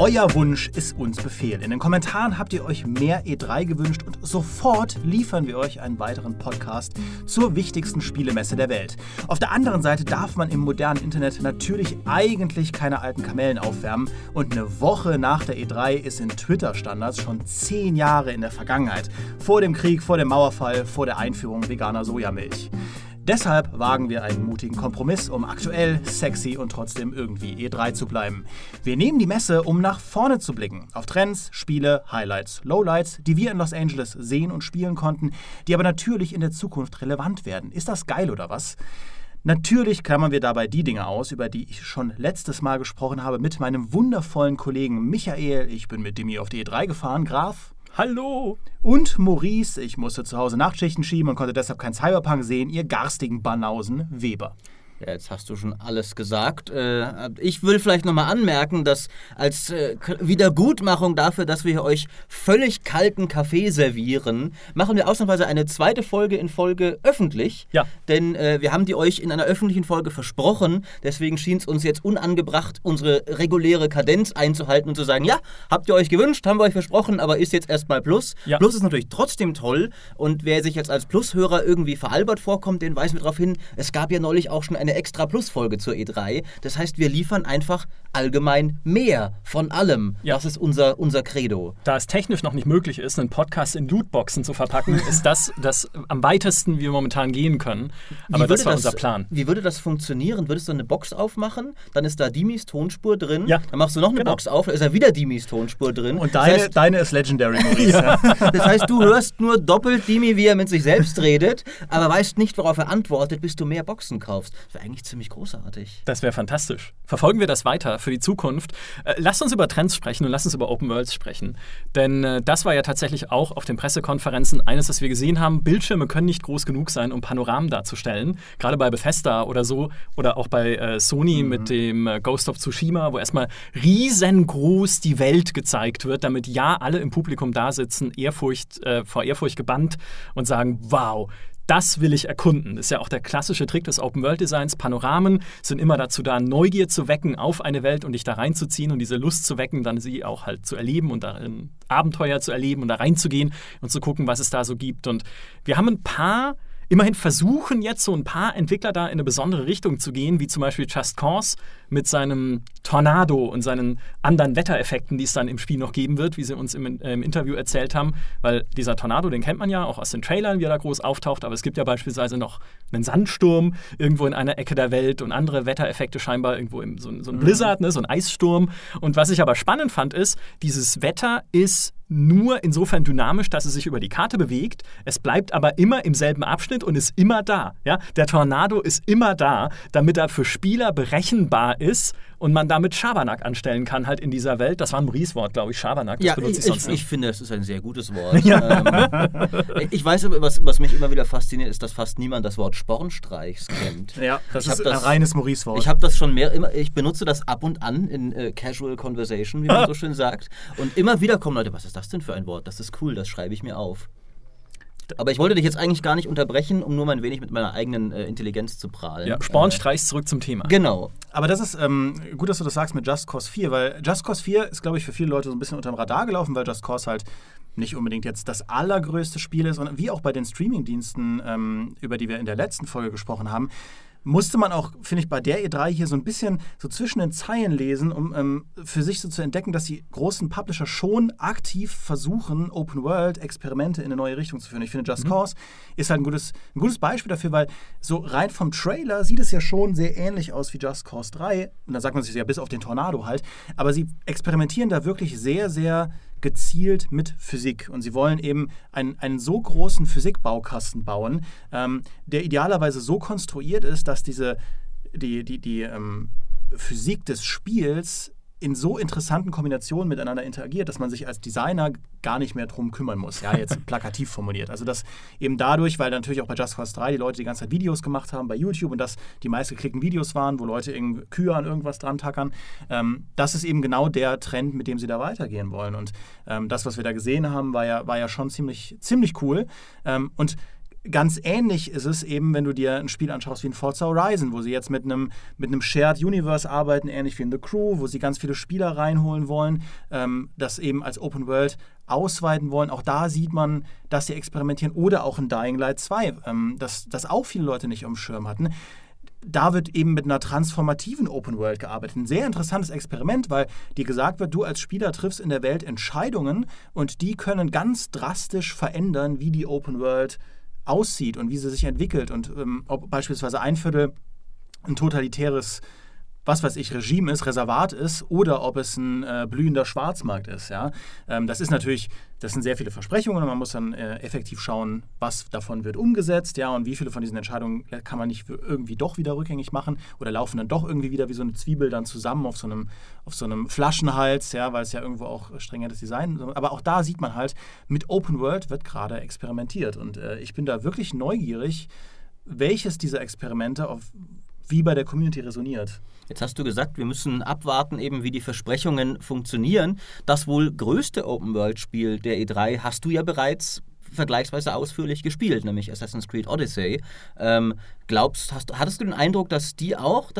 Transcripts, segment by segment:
Euer Wunsch ist uns Befehl. In den Kommentaren habt ihr euch mehr E3 gewünscht und sofort liefern wir euch einen weiteren Podcast zur wichtigsten Spielemesse der Welt. Auf der anderen Seite darf man im modernen Internet natürlich eigentlich keine alten Kamellen aufwärmen und eine Woche nach der E3 ist in Twitter-Standards schon 10 Jahre in der Vergangenheit. Vor dem Krieg, vor dem Mauerfall, vor der Einführung veganer Sojamilch. Deshalb wagen wir einen mutigen Kompromiss, um aktuell, sexy und trotzdem irgendwie E3 zu bleiben. Wir nehmen die Messe, um nach vorne zu blicken. Auf Trends, Spiele, Highlights, Lowlights, die wir in Los Angeles sehen und spielen konnten, die aber natürlich in der Zukunft relevant werden. Ist das geil oder was? Natürlich klammern wir dabei die Dinge aus, über die ich schon letztes Mal gesprochen habe mit meinem wundervollen Kollegen Michael. Ich bin mit Dimi auf die E3 gefahren. Graf. Hallo! Und Maurice, ich musste zu Hause Nachtschichten schieben und konnte deshalb kein Cyberpunk sehen, ihr garstigen Banausen Weber. Ja, jetzt hast du schon alles gesagt. Ich will vielleicht nochmal anmerken, dass als Wiedergutmachung dafür, dass wir euch völlig kalten Kaffee servieren, machen wir ausnahmsweise eine zweite Folge in Folge öffentlich. Ja. Denn wir haben die euch in einer öffentlichen Folge versprochen. Deswegen schien es uns jetzt unangebracht, unsere reguläre Kadenz einzuhalten und zu sagen, ja, habt ihr euch gewünscht, haben wir euch versprochen, aber ist jetzt erstmal Plus. Ja. Plus ist natürlich trotzdem toll. Und wer sich jetzt als Plus-Hörer irgendwie veralbert vorkommt, den weisen wir darauf hin, es gab ja neulich auch schon eine extra Plus-Folge zur E3. Das heißt, wir liefern einfach allgemein mehr von allem. Ja. Das ist unser Credo. Da es technisch noch nicht möglich ist, einen Podcast in Lootboxen zu verpacken, ist das am weitesten wir momentan gehen können. Aber das war unser Plan. Wie würde das funktionieren? Würdest du eine Box aufmachen, dann ist da Dimis Tonspur drin, ja. Dann machst du noch eine Box auf, da ist da wieder Dimis Tonspur drin. Und deine ist Legendary, Maurice. Ja. Das heißt, du hörst nur doppelt Dimi, wie er mit sich selbst redet, aber weißt nicht, worauf er antwortet, bis du mehr Boxen kaufst. Das wäre eigentlich ziemlich großartig. Das wäre fantastisch. Verfolgen wir das weiter für die Zukunft. Lasst uns über Trends sprechen und lasst uns über Open Worlds sprechen. Denn das war ja tatsächlich auch auf den Pressekonferenzen eines, das wir gesehen haben. Bildschirme können nicht groß genug sein, um Panoramen darzustellen. Gerade bei Bethesda oder so. Oder auch bei Sony mit dem Ghost of Tsushima, wo erstmal riesengroß die Welt gezeigt wird, damit ja alle im Publikum da sitzen, vor Ehrfurcht gebannt und sagen, wow, das will ich erkunden. Das ist ja auch der klassische Trick des Open-World-Designs. Panoramen sind immer dazu da, Neugier zu wecken auf eine Welt und dich da reinzuziehen und diese Lust zu wecken, dann sie auch halt zu erleben und darin Abenteuer zu erleben und da reinzugehen und zu gucken, was es da so gibt. Und wir haben immerhin versuchen jetzt so ein paar Entwickler da in eine besondere Richtung zu gehen, wie zum Beispiel Just Cause mit seinem Tornado und seinen anderen Wettereffekten, die es dann im Spiel noch geben wird, wie sie uns im Interview erzählt haben. Weil dieser Tornado, den kennt man ja auch aus den Trailern, wie er da groß auftaucht, aber es gibt ja beispielsweise noch einen Sandsturm irgendwo in einer Ecke der Welt und andere Wettereffekte scheinbar irgendwo so ein Blizzard, ne, so ein Eissturm. Und was ich aber spannend fand, ist, dieses Wetter ist nur insofern dynamisch, dass es sich über die Karte bewegt. Es bleibt aber immer im selben Abschnitt und ist immer da. Ja? Der Tornado ist immer da, damit er für Spieler berechenbar ist und man damit Schabernack anstellen kann halt in dieser Welt. Das war ein Maurice-Wort, glaube ich, Schabernack. Das benutze ich sonst nicht. Ich finde, das ist ein sehr gutes Wort. Ja. Ich weiß aber, was mich immer wieder fasziniert, ist, dass fast niemand das Wort Spornstreichs kennt. Ja, das ist ein reines Maurice-Wort. Ich habe das schon ich benutze das ab und an in Casual Conversation, wie man so schön sagt. Und immer wieder kommen Leute, was ist das denn für ein Wort? Das ist cool, das schreibe ich mir auf. Aber ich wollte dich jetzt eigentlich gar nicht unterbrechen, um nur mal ein wenig mit meiner eigenen Intelligenz zu prahlen. Ja, Spornstreichs zurück zum Thema. Genau. Aber das ist gut, dass du das sagst mit Just Cause 4, weil Just Cause 4 ist, glaube ich, für viele Leute so ein bisschen unter dem Radar gelaufen, weil Just Cause halt nicht unbedingt jetzt das allergrößte Spiel ist. Und wie auch bei den Streamingdiensten, über die wir in der letzten Folge gesprochen haben, musste man auch, finde ich, bei der E3 hier so ein bisschen so zwischen den Zeilen lesen, um für sich so zu entdecken, dass die großen Publisher schon aktiv versuchen, Open-World-Experimente in eine neue Richtung zu führen. Ich finde, Just Cause ist halt ein gutes Beispiel dafür, weil so rein vom Trailer sieht es ja schon sehr ähnlich aus wie Just Cause 3. Und da sagt man sich ja bis auf den Tornado halt. Aber sie experimentieren da wirklich sehr, sehr gezielt mit Physik. Und sie wollen eben einen so großen Physikbaukasten bauen, der idealerweise so konstruiert ist, dass die Physik des Spiels in so interessanten Kombinationen miteinander interagiert, dass man sich als Designer gar nicht mehr drum kümmern muss. Ja, jetzt plakativ formuliert. Also das eben dadurch, weil natürlich auch bei Just Cause 3 die Leute die ganze Zeit Videos gemacht haben bei YouTube und das die meistgeklickten Videos waren, wo Leute Kühe an irgendwas dran tackern. Das ist eben genau der Trend, mit dem sie da weitergehen wollen. Und das, was wir da gesehen haben, war ja schon ziemlich cool. Und ganz ähnlich ist es eben, wenn du dir ein Spiel anschaust wie in Forza Horizon, wo sie jetzt mit einem Shared Universe arbeiten, ähnlich wie in The Crew, wo sie ganz viele Spieler reinholen wollen, das eben als Open World ausweiten wollen. Auch da sieht man, dass sie experimentieren. Oder auch in Dying Light 2, das auch viele Leute nicht auf dem Schirm hatten. Da wird eben mit einer transformativen Open World gearbeitet. Ein sehr interessantes Experiment, weil dir gesagt wird, du als Spieler triffst in der Welt Entscheidungen und die können ganz drastisch verändern, wie die Open World aussieht und wie sie sich entwickelt. Und ob beispielsweise ein Viertel ein totalitäres, was weiß ich, Regime ist, Reservat ist, oder ob es ein blühender Schwarzmarkt ist. Ja? Das sind sehr viele Versprechungen und man muss dann effektiv schauen, was davon wird umgesetzt, ja, und wie viele von diesen Entscheidungen kann man nicht irgendwie doch wieder rückgängig machen oder laufen dann doch irgendwie wieder wie so eine Zwiebel dann zusammen auf so einem Flaschenhals, ja, weil es ja irgendwo auch stringentes Design, aber auch da sieht man halt, mit Open World wird gerade experimentiert und ich bin da wirklich neugierig, welches dieser Experimente wie bei der Community resoniert. Jetzt hast du gesagt, wir müssen abwarten, eben wie die Versprechungen funktionieren. Das wohl größte Open-World-Spiel der E3 hast du ja bereits vergleichsweise ausführlich gespielt, nämlich Assassin's Creed Odyssey. Hattest du den Eindruck, dass die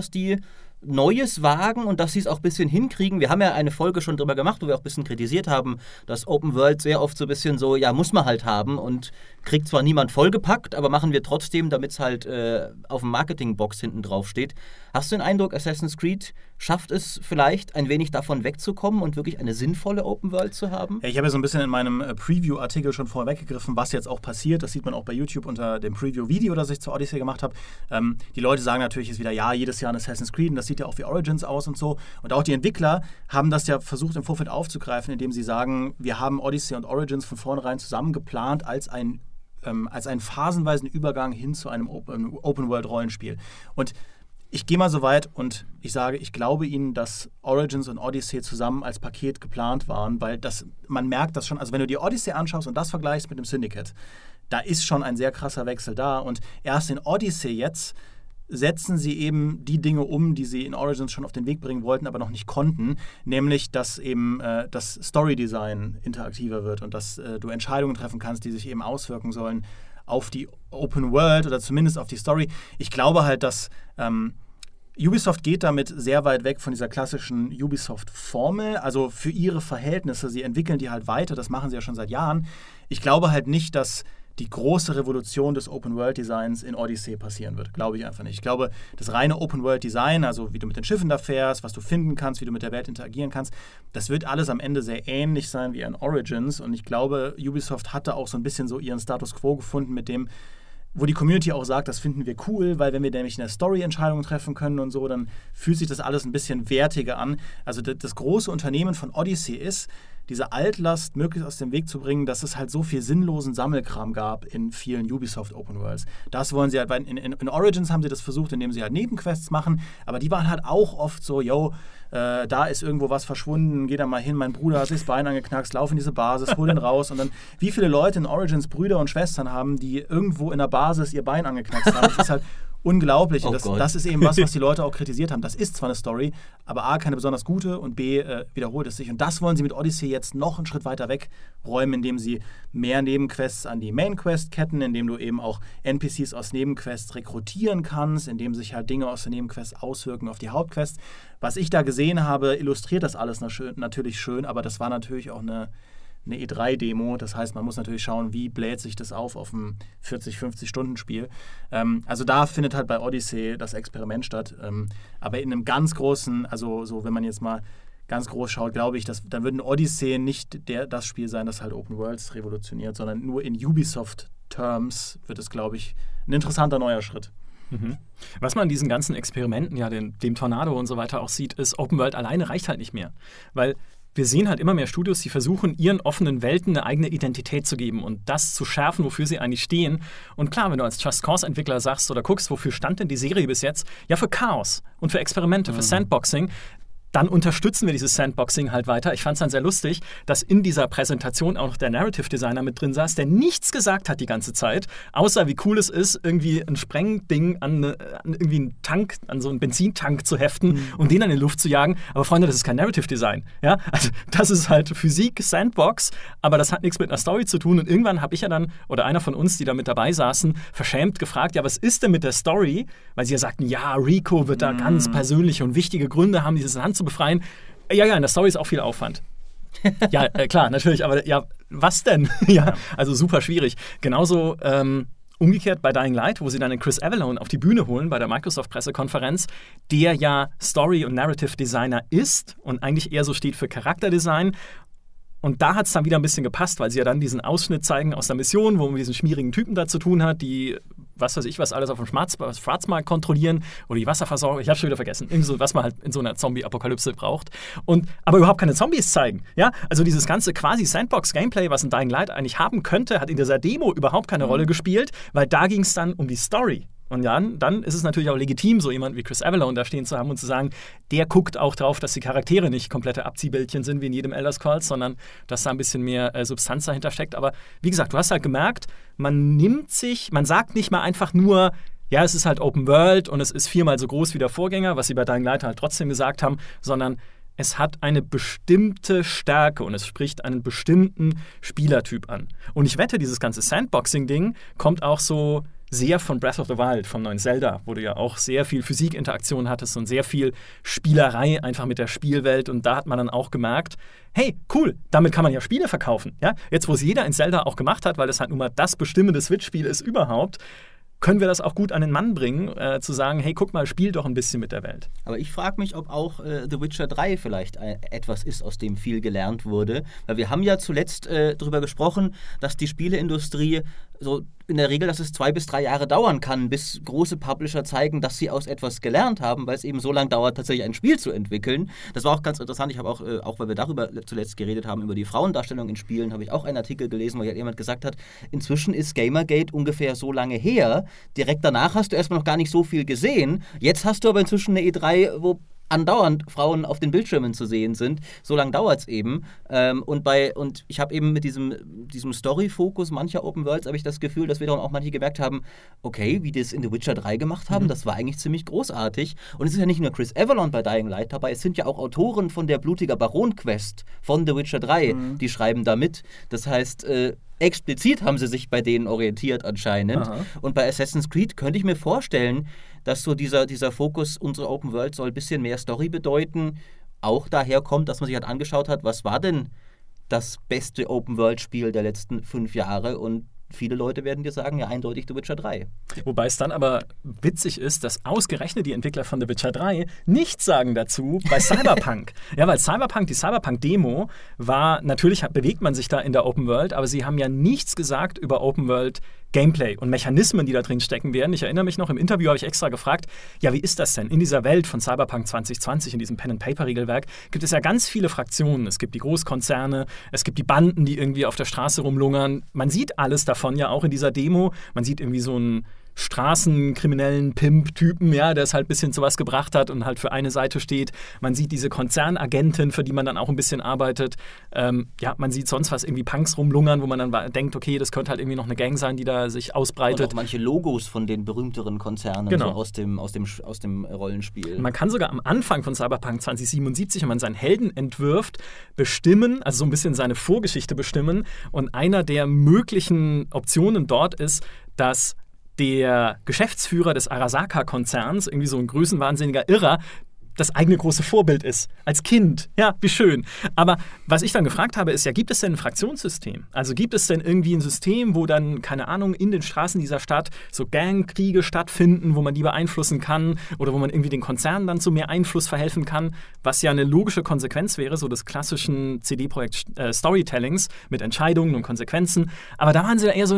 Neues wagen und dass sie es auch ein bisschen hinkriegen? Wir haben ja eine Folge schon drüber gemacht, wo wir auch ein bisschen kritisiert haben, dass Open World sehr oft so ein bisschen so, ja, muss man halt haben und kriegt zwar niemand vollgepackt, aber machen wir trotzdem, damit es halt auf dem Marketingbox hinten drauf steht. Hast du den Eindruck, Assassin's Creed schafft es vielleicht ein wenig davon wegzukommen und wirklich eine sinnvolle Open World zu haben? Ja, ich habe ja so ein bisschen in meinem Preview-Artikel schon vorweggegriffen, was jetzt auch passiert. Das sieht man auch bei YouTube unter dem Preview-Video, das ich zur Odyssey gemacht habe. Die Leute sagen natürlich jetzt wieder, ja, jedes Jahr ein Assassin's Creed und das sieht ja auch wie Origins aus und so. Und auch die Entwickler haben das ja versucht im Vorfeld aufzugreifen, indem sie sagen, wir haben Odyssey und Origins von vornherein zusammen geplant als einen phasenweisen Übergang hin zu einem Open-World-Rollenspiel. Und ich gehe mal so weit und ich sage, ich glaube Ihnen, dass Origins und Odyssey zusammen als Paket geplant waren, weil man merkt das schon, also wenn du die Odyssey anschaust und das vergleichst mit dem Syndicate, da ist schon ein sehr krasser Wechsel da und erst in Odyssey jetzt setzen sie eben die Dinge um, die sie in Origins schon auf den Weg bringen wollten, aber noch nicht konnten, nämlich, dass eben das Story-Design interaktiver wird und dass du Entscheidungen treffen kannst, die sich eben auswirken sollen auf die Open World oder zumindest auf die Story. Ich glaube halt, dass Ubisoft geht damit sehr weit weg von dieser klassischen Ubisoft-Formel, also für ihre Verhältnisse, sie entwickeln die halt weiter, das machen sie ja schon seit Jahren. Ich glaube halt nicht, dass die große Revolution des Open-World-Designs in Odyssey passieren wird. Glaube ich einfach nicht. Ich glaube, das reine Open-World-Design, also wie du mit den Schiffen da fährst, was du finden kannst, wie du mit der Welt interagieren kannst, das wird alles am Ende sehr ähnlich sein wie in Origins. Und ich glaube, Ubisoft hatte auch so ein bisschen so ihren Status Quo gefunden mit dem, wo die Community auch sagt, das finden wir cool, weil wenn wir nämlich eine Story-Entscheidung treffen können und so, dann fühlt sich das alles ein bisschen wertiger an. Also das große Unternehmen von Odyssey ist, diese Altlast möglichst aus dem Weg zu bringen, dass es halt so viel sinnlosen Sammelkram gab in vielen Ubisoft Open Worlds. Das wollen sie halt, weil in Origins haben sie das versucht, indem sie halt Nebenquests machen, aber die waren halt auch oft so, da ist irgendwo was verschwunden, geh da mal hin, mein Bruder hat sich das Bein angeknackst, lauf in diese Basis, hol den raus und dann, wie viele Leute in Origins Brüder und Schwestern haben, die irgendwo in der Basis ihr Bein angeknackst haben, das ist halt unglaublich. Und das ist eben was die Leute auch kritisiert haben. Das ist zwar eine Story, aber A, keine besonders gute und B, wiederholt es sich. Und das wollen sie mit Odyssey jetzt noch einen Schritt weiter wegräumen, indem sie mehr Nebenquests an die Mainquest ketten, indem du eben auch NPCs aus Nebenquests rekrutieren kannst, indem sich halt Dinge aus der Nebenquest auswirken auf die Hauptquest. Was ich da gesehen habe, illustriert das alles natürlich schön, aber das war natürlich auch eine E3-Demo. Das heißt, man muss natürlich schauen, wie bläht sich das auf ein 40-50-Stunden-Spiel. Also da findet halt bei Odyssey das Experiment statt. Aber in einem ganz großen, also so, wenn man jetzt mal ganz groß schaut, glaube ich, dann würde ein Odyssey nicht das Spiel sein, das halt Open Worlds revolutioniert, sondern nur in Ubisoft-Terms wird es, glaube ich, ein interessanter neuer Schritt. Mhm. Was man an diesen ganzen Experimenten, ja, dem Tornado und so weiter auch sieht, ist, Open World alleine reicht halt nicht mehr. Weil wir sehen halt immer mehr Studios, die versuchen, ihren offenen Welten eine eigene Identität zu geben und das zu schärfen, wofür sie eigentlich stehen. Und klar, wenn du als Just Cause-Entwickler sagst oder guckst, wofür stand denn die Serie bis jetzt? Ja, für Chaos und für Experimente, für Sandboxing. dann unterstützen wir dieses Sandboxing halt weiter. Ich fand es dann sehr lustig, dass in dieser Präsentation auch noch der Narrative Designer mit drin saß, der nichts gesagt hat die ganze Zeit, außer wie cool es ist, irgendwie ein Sprengding an irgendwie einen Tank, an so einen Benzintank zu heften und den dann in die Luft zu jagen. Aber Freunde, das ist kein Narrative Design. Ja? Also das ist halt Physik, Sandbox, aber das hat nichts mit einer Story zu tun. Und irgendwann habe ich ja dann, oder einer von uns, die da mit dabei saßen, verschämt gefragt, ja, was ist denn mit der Story? Weil sie ja sagten, ja, Rico wird da ganz persönliche und wichtige Gründe haben, dieses Land zu befreien. Ja, in der Story ist auch viel Aufwand. Ja, klar, natürlich, aber ja, was denn? Ja, also super schwierig. Genauso umgekehrt bei Dying Light, wo sie dann den Chris Avellone auf die Bühne holen bei der Microsoft-Pressekonferenz, der ja Story- und Narrative-Designer ist und eigentlich eher so steht für Charakterdesign. Und da hat es dann wieder ein bisschen gepasst, weil sie ja dann diesen Ausschnitt zeigen aus der Mission, wo man mit diesen schmierigen Typen da zu tun hat, die, was weiß ich, was alles auf dem Schwarzmarkt kontrollieren oder die Wasserversorgung, ich habe schon wieder vergessen, irgendwie so, was man halt in so einer Zombie-Apokalypse braucht. Aber überhaupt keine Zombies zeigen. Ja? Also dieses ganze quasi Sandbox-Gameplay, was ein Dying Light eigentlich haben könnte, hat in dieser Demo überhaupt keine Rolle gespielt, weil da ging es dann um die Story. Und dann ist es natürlich auch legitim, so jemand wie Chris Avellone da stehen zu haben und zu sagen, der guckt auch drauf, dass die Charaktere nicht komplette Abziehbildchen sind wie in jedem Elder Scrolls, sondern dass da ein bisschen mehr Substanz dahinter steckt. Aber wie gesagt, du hast halt gemerkt, man sagt nicht mal einfach nur, ja, es ist halt Open World und es ist 4-mal so groß wie der Vorgänger, was sie bei Dying Light halt trotzdem gesagt haben, sondern es hat eine bestimmte Stärke und es spricht einen bestimmten Spielertyp an. Und ich wette, dieses ganze Sandboxing-Ding kommt auch so sehr von Breath of the Wild, vom neuen Zelda, wo du ja auch sehr viel Physikinteraktion hattest und sehr viel Spielerei einfach mit der Spielwelt. Und da hat man dann auch gemerkt, hey, cool, damit kann man ja Spiele verkaufen. Ja? Jetzt, wo es jeder in Zelda auch gemacht hat, weil das halt nun mal das bestimmende Switch-Spiel ist überhaupt, können wir das auch gut an den Mann bringen, zu sagen, hey, guck mal, spiel doch ein bisschen mit der Welt. Aber ich frage mich, ob auch The Witcher 3 vielleicht etwas ist, aus dem viel gelernt wurde. Weil wir haben ja zuletzt darüber gesprochen, dass die Spieleindustrie so in der Regel, dass es 2 bis 3 Jahre dauern kann, bis große Publisher zeigen, dass sie aus etwas gelernt haben, weil es eben so lange dauert, tatsächlich ein Spiel zu entwickeln. Das war auch ganz interessant. Ich habe auch weil wir darüber zuletzt geredet haben, über die Frauendarstellung in Spielen, habe ich auch einen Artikel gelesen, wo jemand gesagt hat, inzwischen ist Gamergate ungefähr so lange her. Direkt danach hast du erstmal noch gar nicht so viel gesehen. Jetzt hast du aber inzwischen eine E3, wo andauernd Frauen auf den Bildschirmen zu sehen sind. So lange dauert es eben. Und ich habe eben mit diesem Story-Fokus mancher Open Worlds habe ich das Gefühl, dass wiederum auch manche gemerkt haben, okay, wie die es in The Witcher 3 gemacht haben, das war eigentlich ziemlich großartig. Und es ist ja nicht nur Chris Avellone bei Dying Light dabei, es sind ja auch Autoren von der Blutiger Baron-Quest von The Witcher 3, die schreiben da mit. Das heißt, explizit haben sie sich bei denen orientiert anscheinend. Aha. Und bei Assassin's Creed könnte ich mir vorstellen, dass so dieser Fokus, unsere Open World soll ein bisschen mehr Story bedeuten, auch daher kommt, dass man sich halt angeschaut hat, was war denn das beste Open World Spiel der letzten 5 Jahre, und viele Leute werden dir sagen, ja, eindeutig The Witcher 3. Wobei es dann aber witzig ist, dass ausgerechnet die Entwickler von The Witcher 3 nichts sagen dazu bei Cyberpunk. Ja, weil die Cyberpunk-Demo war, natürlich bewegt man sich da in der Open World, aber sie haben ja nichts gesagt über Open World Gameplay und Mechanismen, die da drin stecken werden. Ich erinnere mich noch, im Interview habe ich extra gefragt, ja, wie ist das denn? In dieser Welt von Cyberpunk 2020, in diesem Pen-and-Paper-Regelwerk, gibt es ja ganz viele Fraktionen. Es gibt die Großkonzerne, es gibt die Banden, die irgendwie auf der Straße rumlungern. Man sieht alles davon ja auch in dieser Demo. Man sieht irgendwie so einen straßenkriminellen Pimp-Typen, ja, der es halt ein bisschen zu was gebracht hat und halt für eine Seite steht. Man sieht diese Konzernagentin, für die man dann auch ein bisschen arbeitet. Man sieht sonst was, irgendwie Punks rumlungern, wo man dann denkt, okay, das könnte halt irgendwie noch eine Gang sein, die da sich ausbreitet. Und auch manche Logos von den berühmteren Konzernen, genau, so aus dem Rollenspiel. Man kann sogar am Anfang von Cyberpunk 2077, wenn man seinen Helden entwirft, bestimmen, also so ein bisschen seine Vorgeschichte bestimmen. Und einer der möglichen Optionen dort ist, dass der Geschäftsführer des Arasaka-Konzerns, irgendwie so ein größenwahnsinniger Irrer, das eigene große Vorbild ist. Als Kind. Ja, wie schön. Aber was ich dann gefragt habe, ist ja, gibt es denn ein Fraktionssystem? Also gibt es denn irgendwie ein System, wo dann, keine Ahnung, in den Straßen dieser Stadt so Gangkriege stattfinden, wo man die beeinflussen kann oder wo man irgendwie den Konzernen dann zu mehr Einfluss verhelfen kann, was ja eine logische Konsequenz wäre, so des klassischen CD-Projekt Storytellings mit Entscheidungen und Konsequenzen. Aber da waren sie eher so,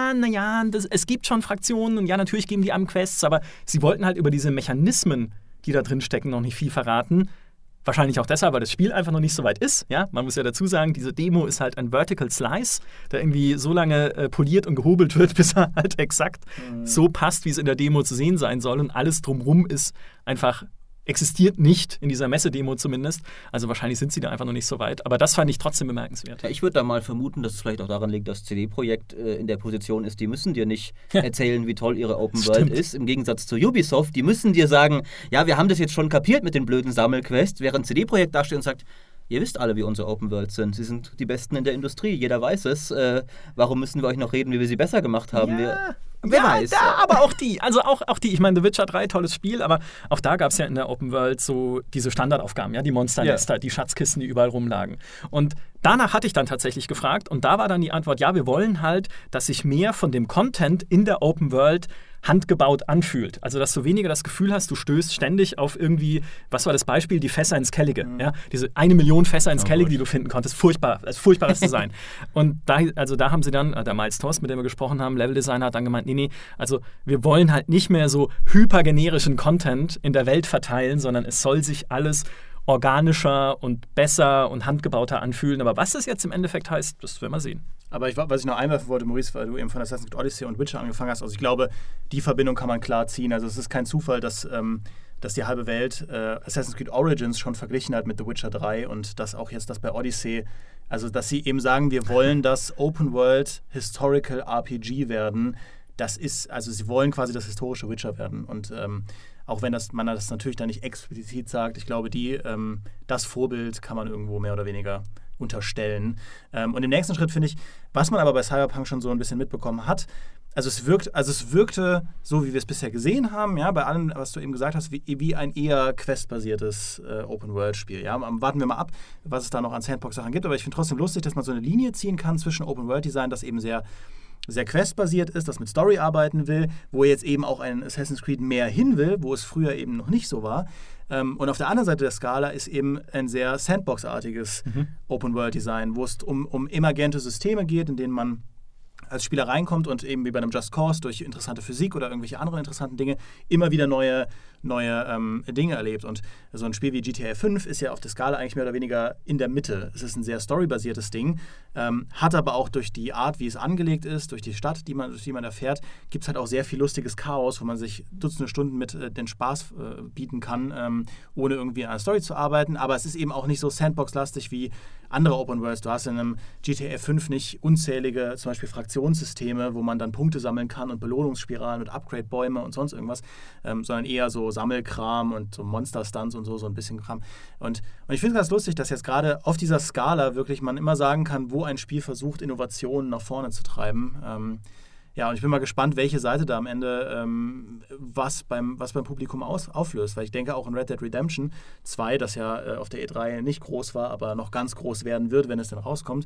es gibt schon Fraktionen und ja, natürlich geben die einem Quests, aber sie wollten halt über diese Mechanismen, die da drin stecken, noch nicht viel verraten. Wahrscheinlich auch deshalb, weil das Spiel einfach noch nicht so weit ist. Ja? Man muss ja dazu sagen, diese Demo ist halt ein Vertical Slice, der irgendwie so lange poliert und gehobelt wird, bis er halt exakt so passt, wie es in der Demo zu sehen sein soll. Und alles drumrum ist einfach existiert nicht, in dieser Messedemo zumindest. Also wahrscheinlich sind sie da einfach noch nicht so weit. Aber das fand ich trotzdem bemerkenswert. Ja, ich würde da mal vermuten, dass es vielleicht auch daran liegt, dass CD Projekt in der Position ist, die müssen dir nicht erzählen, wie toll ihre Open World ist. Im Gegensatz zu Ubisoft, die müssen dir sagen, ja, wir haben das jetzt schon kapiert mit den blöden Sammelquests, während CD Projekt dasteht und sagt, ihr wisst alle, wie unsere Open Worlds sind. Sie sind die Besten in der Industrie. Jeder weiß es. Warum müssen wir euch noch reden, wie wir sie besser gemacht haben? Wer weiß. Aber auch die. Also auch die. Ich meine, The Witcher 3, tolles Spiel, aber auch da gab es ja in der Open World so diese Standardaufgaben, ja, die Monsternester, die Schatzkisten, die überall rumlagen. Und danach hatte ich dann tatsächlich gefragt und da war dann die Antwort, ja, wir wollen halt, dass sich mehr von dem Content in der Open World handgebaut anfühlt. Also, dass du weniger das Gefühl hast, du stößt ständig auf irgendwie, was war das Beispiel? Die Fässer ins Kellige. Ja? Diese 1 Million Fässer ins Kellige, die du finden konntest. Furchtbar. Das furchtbares Design. Und da haben sie dann, der Miles Tost, mit dem wir gesprochen haben, Leveldesigner, hat dann gemeint, nee, also wir wollen halt nicht mehr so hypergenerischen Content in der Welt verteilen, sondern es soll sich alles organischer und besser und handgebauter anfühlen. Aber was das jetzt im Endeffekt heißt, das werden wir sehen. Aber was ich noch einwerfen wollte, Maurice, weil du eben von Assassin's Creed Odyssey und Witcher angefangen hast, also ich glaube, die Verbindung kann man klar ziehen. Also es ist kein Zufall, dass die halbe Welt Assassin's Creed Origins schon verglichen hat mit The Witcher 3 und dass auch jetzt das bei Odyssey, also dass sie eben sagen, wir wollen das Open World Historical RPG werden. Das ist, also sie wollen quasi das historische Witcher werden. Und auch wenn man das natürlich dann nicht explizit sagt, ich glaube, das Vorbild kann man irgendwo mehr oder weniger unterstellen. Und im nächsten Schritt finde ich, was man aber bei Cyberpunk schon so ein bisschen mitbekommen hat, also es wirkte so, wie wir es bisher gesehen haben, ja, bei allem, was du eben gesagt hast, wie ein eher questbasiertes Open-World-Spiel. Ja. Warten wir mal ab, was es da noch an Sandbox-Sachen gibt, aber ich finde trotzdem lustig, dass man so eine Linie ziehen kann zwischen Open-World-Design, das eben sehr questbasiert ist, das mit Story arbeiten will, wo jetzt eben auch ein Assassin's Creed mehr hin will, wo es früher eben noch nicht so war. Und auf der anderen Seite der Skala ist eben ein sehr Sandbox-artiges Open-World-Design, wo es um emergente Systeme geht, in denen man als Spieler reinkommt und eben wie bei einem Just Cause durch interessante Physik oder irgendwelche anderen interessanten Dinge immer wieder neue Dinge erlebt. Und so ein Spiel wie GTA 5 ist ja auf der Skala eigentlich mehr oder weniger in der Mitte. Es ist ein sehr storybasiertes Ding, hat aber auch durch die Art, wie es angelegt ist, durch die Stadt, durch die man erfährt, gibt es halt auch sehr viel lustiges Chaos, wo man sich Dutzende Stunden mit den Spaß bieten kann, ohne irgendwie an einer Story zu arbeiten. Aber es ist eben auch nicht so Sandbox-lastig wie andere Open Worlds. Du hast in einem GTA 5 nicht unzählige, zum Beispiel Fraktionssysteme, wo man dann Punkte sammeln kann und Belohnungsspiralen und Upgrade-Bäume und sonst irgendwas, sondern eher so Sammelkram und so Monster-Stunts und so ein bisschen Kram. Und ich finde es ganz lustig, dass jetzt gerade auf dieser Skala wirklich man immer sagen kann, wo ein Spiel versucht, Innovationen nach vorne zu treiben. Ja, und ich bin mal gespannt, welche Seite da am Ende was beim Publikum auflöst. Weil ich denke auch in Red Dead Redemption 2, das ja auf der E3 nicht groß war, aber noch ganz groß werden wird, wenn es dann rauskommt,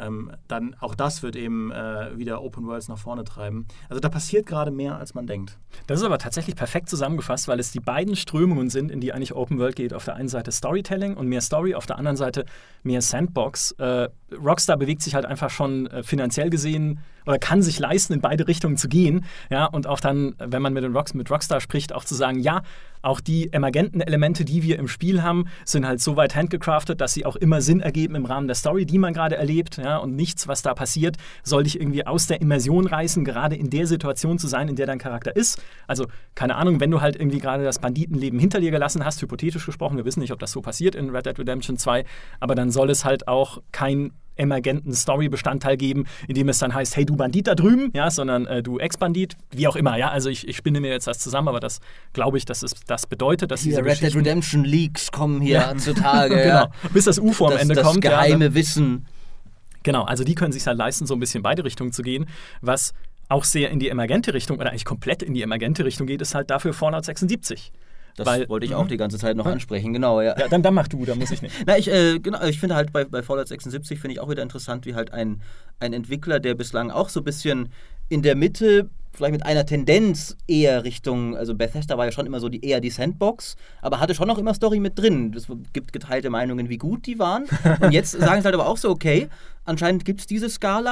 dann auch das wird eben wieder Open Worlds nach vorne treiben. Also da passiert gerade mehr, als man denkt. Das ist aber tatsächlich perfekt zusammengefasst, weil es die beiden Strömungen sind, in die eigentlich Open World geht. Auf der einen Seite Storytelling und mehr Story, auf der anderen Seite mehr Sandbox. Rockstar bewegt sich halt einfach schon finanziell gesehen oder kann sich leisten, in beide Richtungen zu gehen. Ja, und auch dann, wenn man mit Rockstar spricht, auch zu sagen, ja, auch die emergenten Elemente, die wir im Spiel haben, sind halt so weit handgecraftet, dass sie auch immer Sinn ergeben im Rahmen der Story, die man gerade erlebt. Ja, und nichts, was da passiert, soll dich irgendwie aus der Immersion reißen, gerade in der Situation zu sein, in der dein Charakter ist. Also, keine Ahnung, wenn du halt irgendwie gerade das Banditenleben hinter dir gelassen hast, hypothetisch gesprochen, wir wissen nicht, ob das so passiert in Red Dead Redemption 2, aber dann soll es halt auch kein emergenten Story-Bestandteil geben, in dem es dann heißt, hey, du Bandit da drüben, ja, sondern du Ex-Bandit, wie auch immer, ja, also ich spinne mir jetzt das zusammen, aber das glaube ich, dass es das bedeutet, dass diese Red Dead Redemption Leaks kommen hier zutage. Genau, bis das UFO am Ende kommt. Das geheime Wissen. Genau, also die können sich halt leisten, so ein bisschen in beide Richtungen zu gehen, was auch sehr in die emergente Richtung, oder eigentlich komplett in die emergente Richtung geht, ist halt dafür Fallout 76. Das wollte ich auch die ganze Zeit noch ansprechen, genau, ja. Ja, dann mach du, da muss ich nicht. Na, ich finde halt bei Fallout 76 finde ich auch wieder interessant, wie halt ein Entwickler, der bislang auch so ein bisschen in der Mitte, vielleicht mit einer Tendenz eher Richtung, also Bethesda war ja schon immer so eher die Sandbox, aber hatte schon noch immer Story mit drin. Es gibt geteilte Meinungen, wie gut die waren. Und jetzt sagen sie halt aber auch so, okay, anscheinend gibt es diese Skala,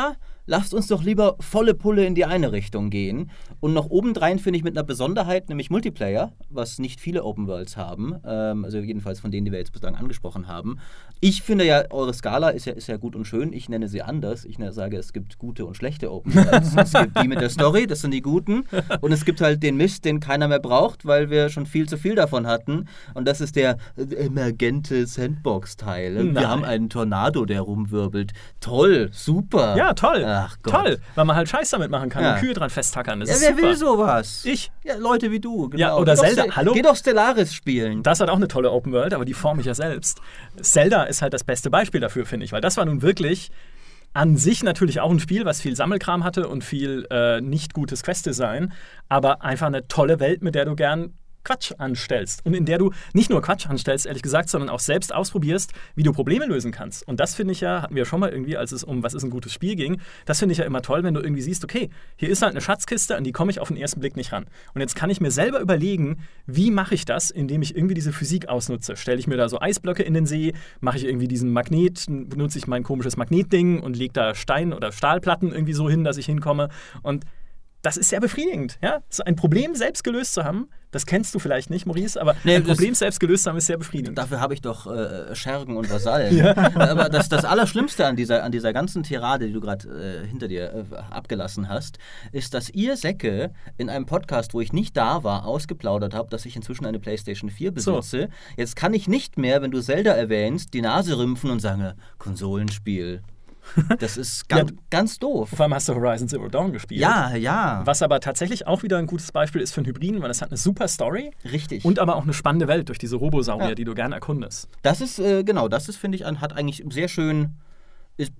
lasst uns doch lieber volle Pulle in die eine Richtung gehen. Und noch obendrein finde ich mit einer Besonderheit, nämlich Multiplayer, was nicht viele Open Worlds haben, also jedenfalls von denen, die wir jetzt bislang angesprochen haben. Ich finde ja, eure Skala ist ja gut und schön, ich nenne sie anders. Ich sage, es gibt gute und schlechte Open Worlds. Es gibt die mit der Story, das sind die guten. Und es gibt halt den Mist, den keiner mehr braucht, weil wir schon viel zu viel davon hatten. Und das ist der emergente Sandbox-Teil. Wir haben einen Tornado, der rumwirbelt. Toll, super. Ja, toll. Ach Gott. Toll, weil man halt Scheiß damit machen kann und Kühe dran festtackern. Das ist wer super. will sowas? Ich. Ja, Leute wie du, genau. Ja, oder Zelda. Hallo? Geh doch Stellaris spielen. Das hat auch eine tolle Open World, aber die forme ich ja selbst. Zelda ist halt das beste Beispiel dafür, finde ich, weil das war nun wirklich an sich natürlich auch ein Spiel, was viel Sammelkram hatte und viel nicht gutes Quest-Design, aber einfach eine tolle Welt, mit der du gern Quatsch anstellst und in der du nicht nur Quatsch anstellst, ehrlich gesagt, sondern auch selbst ausprobierst, wie du Probleme lösen kannst. Und das finde ich ja, hatten wir schon mal irgendwie, als es um was ist ein gutes Spiel ging, das finde ich ja immer toll, wenn du irgendwie siehst, okay, hier ist halt eine Schatzkiste, an die komme ich auf den ersten Blick nicht ran. Und jetzt kann ich mir selber überlegen, wie mache ich das, indem ich irgendwie diese Physik ausnutze. Stelle ich mir da so Eisblöcke in den See, mache ich irgendwie diesen Magnet, benutze ich mein komisches Magnetding und lege da Stein- oder Stahlplatten irgendwie so hin, dass ich hinkomme. Und das ist sehr befriedigend, ja. So ein Problem selbst gelöst zu haben, das kennst du vielleicht nicht, Maurice, aber ein Problem selbst gelöst zu haben, ist sehr befriedigend. Dafür habe ich doch Schergen und Vasallen. Ja. Aber das Allerschlimmste an dieser ganzen Tirade, die du gerade hinter dir abgelassen hast, ist, dass ihr Säcke in einem Podcast, wo ich nicht da war, ausgeplaudert habt, dass ich inzwischen eine PlayStation 4 besitze. So. Jetzt kann ich nicht mehr, wenn du Zelda erwähnst, die Nase rümpfen und sagen, Konsolenspiel. Das ist ganz doof. Vor allem hast du Horizon Zero Dawn gespielt. Ja. Was aber tatsächlich auch wieder ein gutes Beispiel ist für einen Hybriden, weil es hat eine super Story. Richtig. Und aber auch eine spannende Welt durch diese Robosaurier, die du gerne erkundest. Das ist, finde ich, hat eigentlich sehr schön. Ist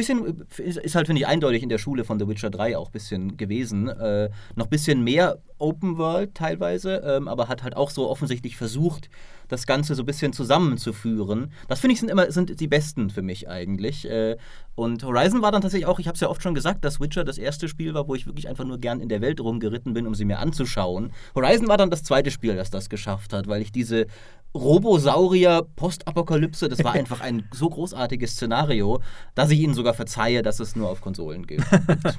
halt, finde ich, eindeutig in der Schule von The Witcher 3 auch ein bisschen gewesen. Noch ein bisschen mehr Open World teilweise, aber hat halt auch so offensichtlich versucht, das Ganze so ein bisschen zusammenzuführen. Das finde ich sind die besten für mich eigentlich. Und Horizon war dann tatsächlich auch, ich habe es ja oft schon gesagt, dass Witcher das erste Spiel war, wo ich wirklich einfach nur gern in der Welt rumgeritten bin, um sie mir anzuschauen. Horizon war dann das zweite Spiel, das geschafft hat, weil ich diese Robosaurier-Postapokalypse, das war einfach ein so großartiges Szenario, dass ich ihnen sogar verzeihe, dass es nur auf Konsolen gilt.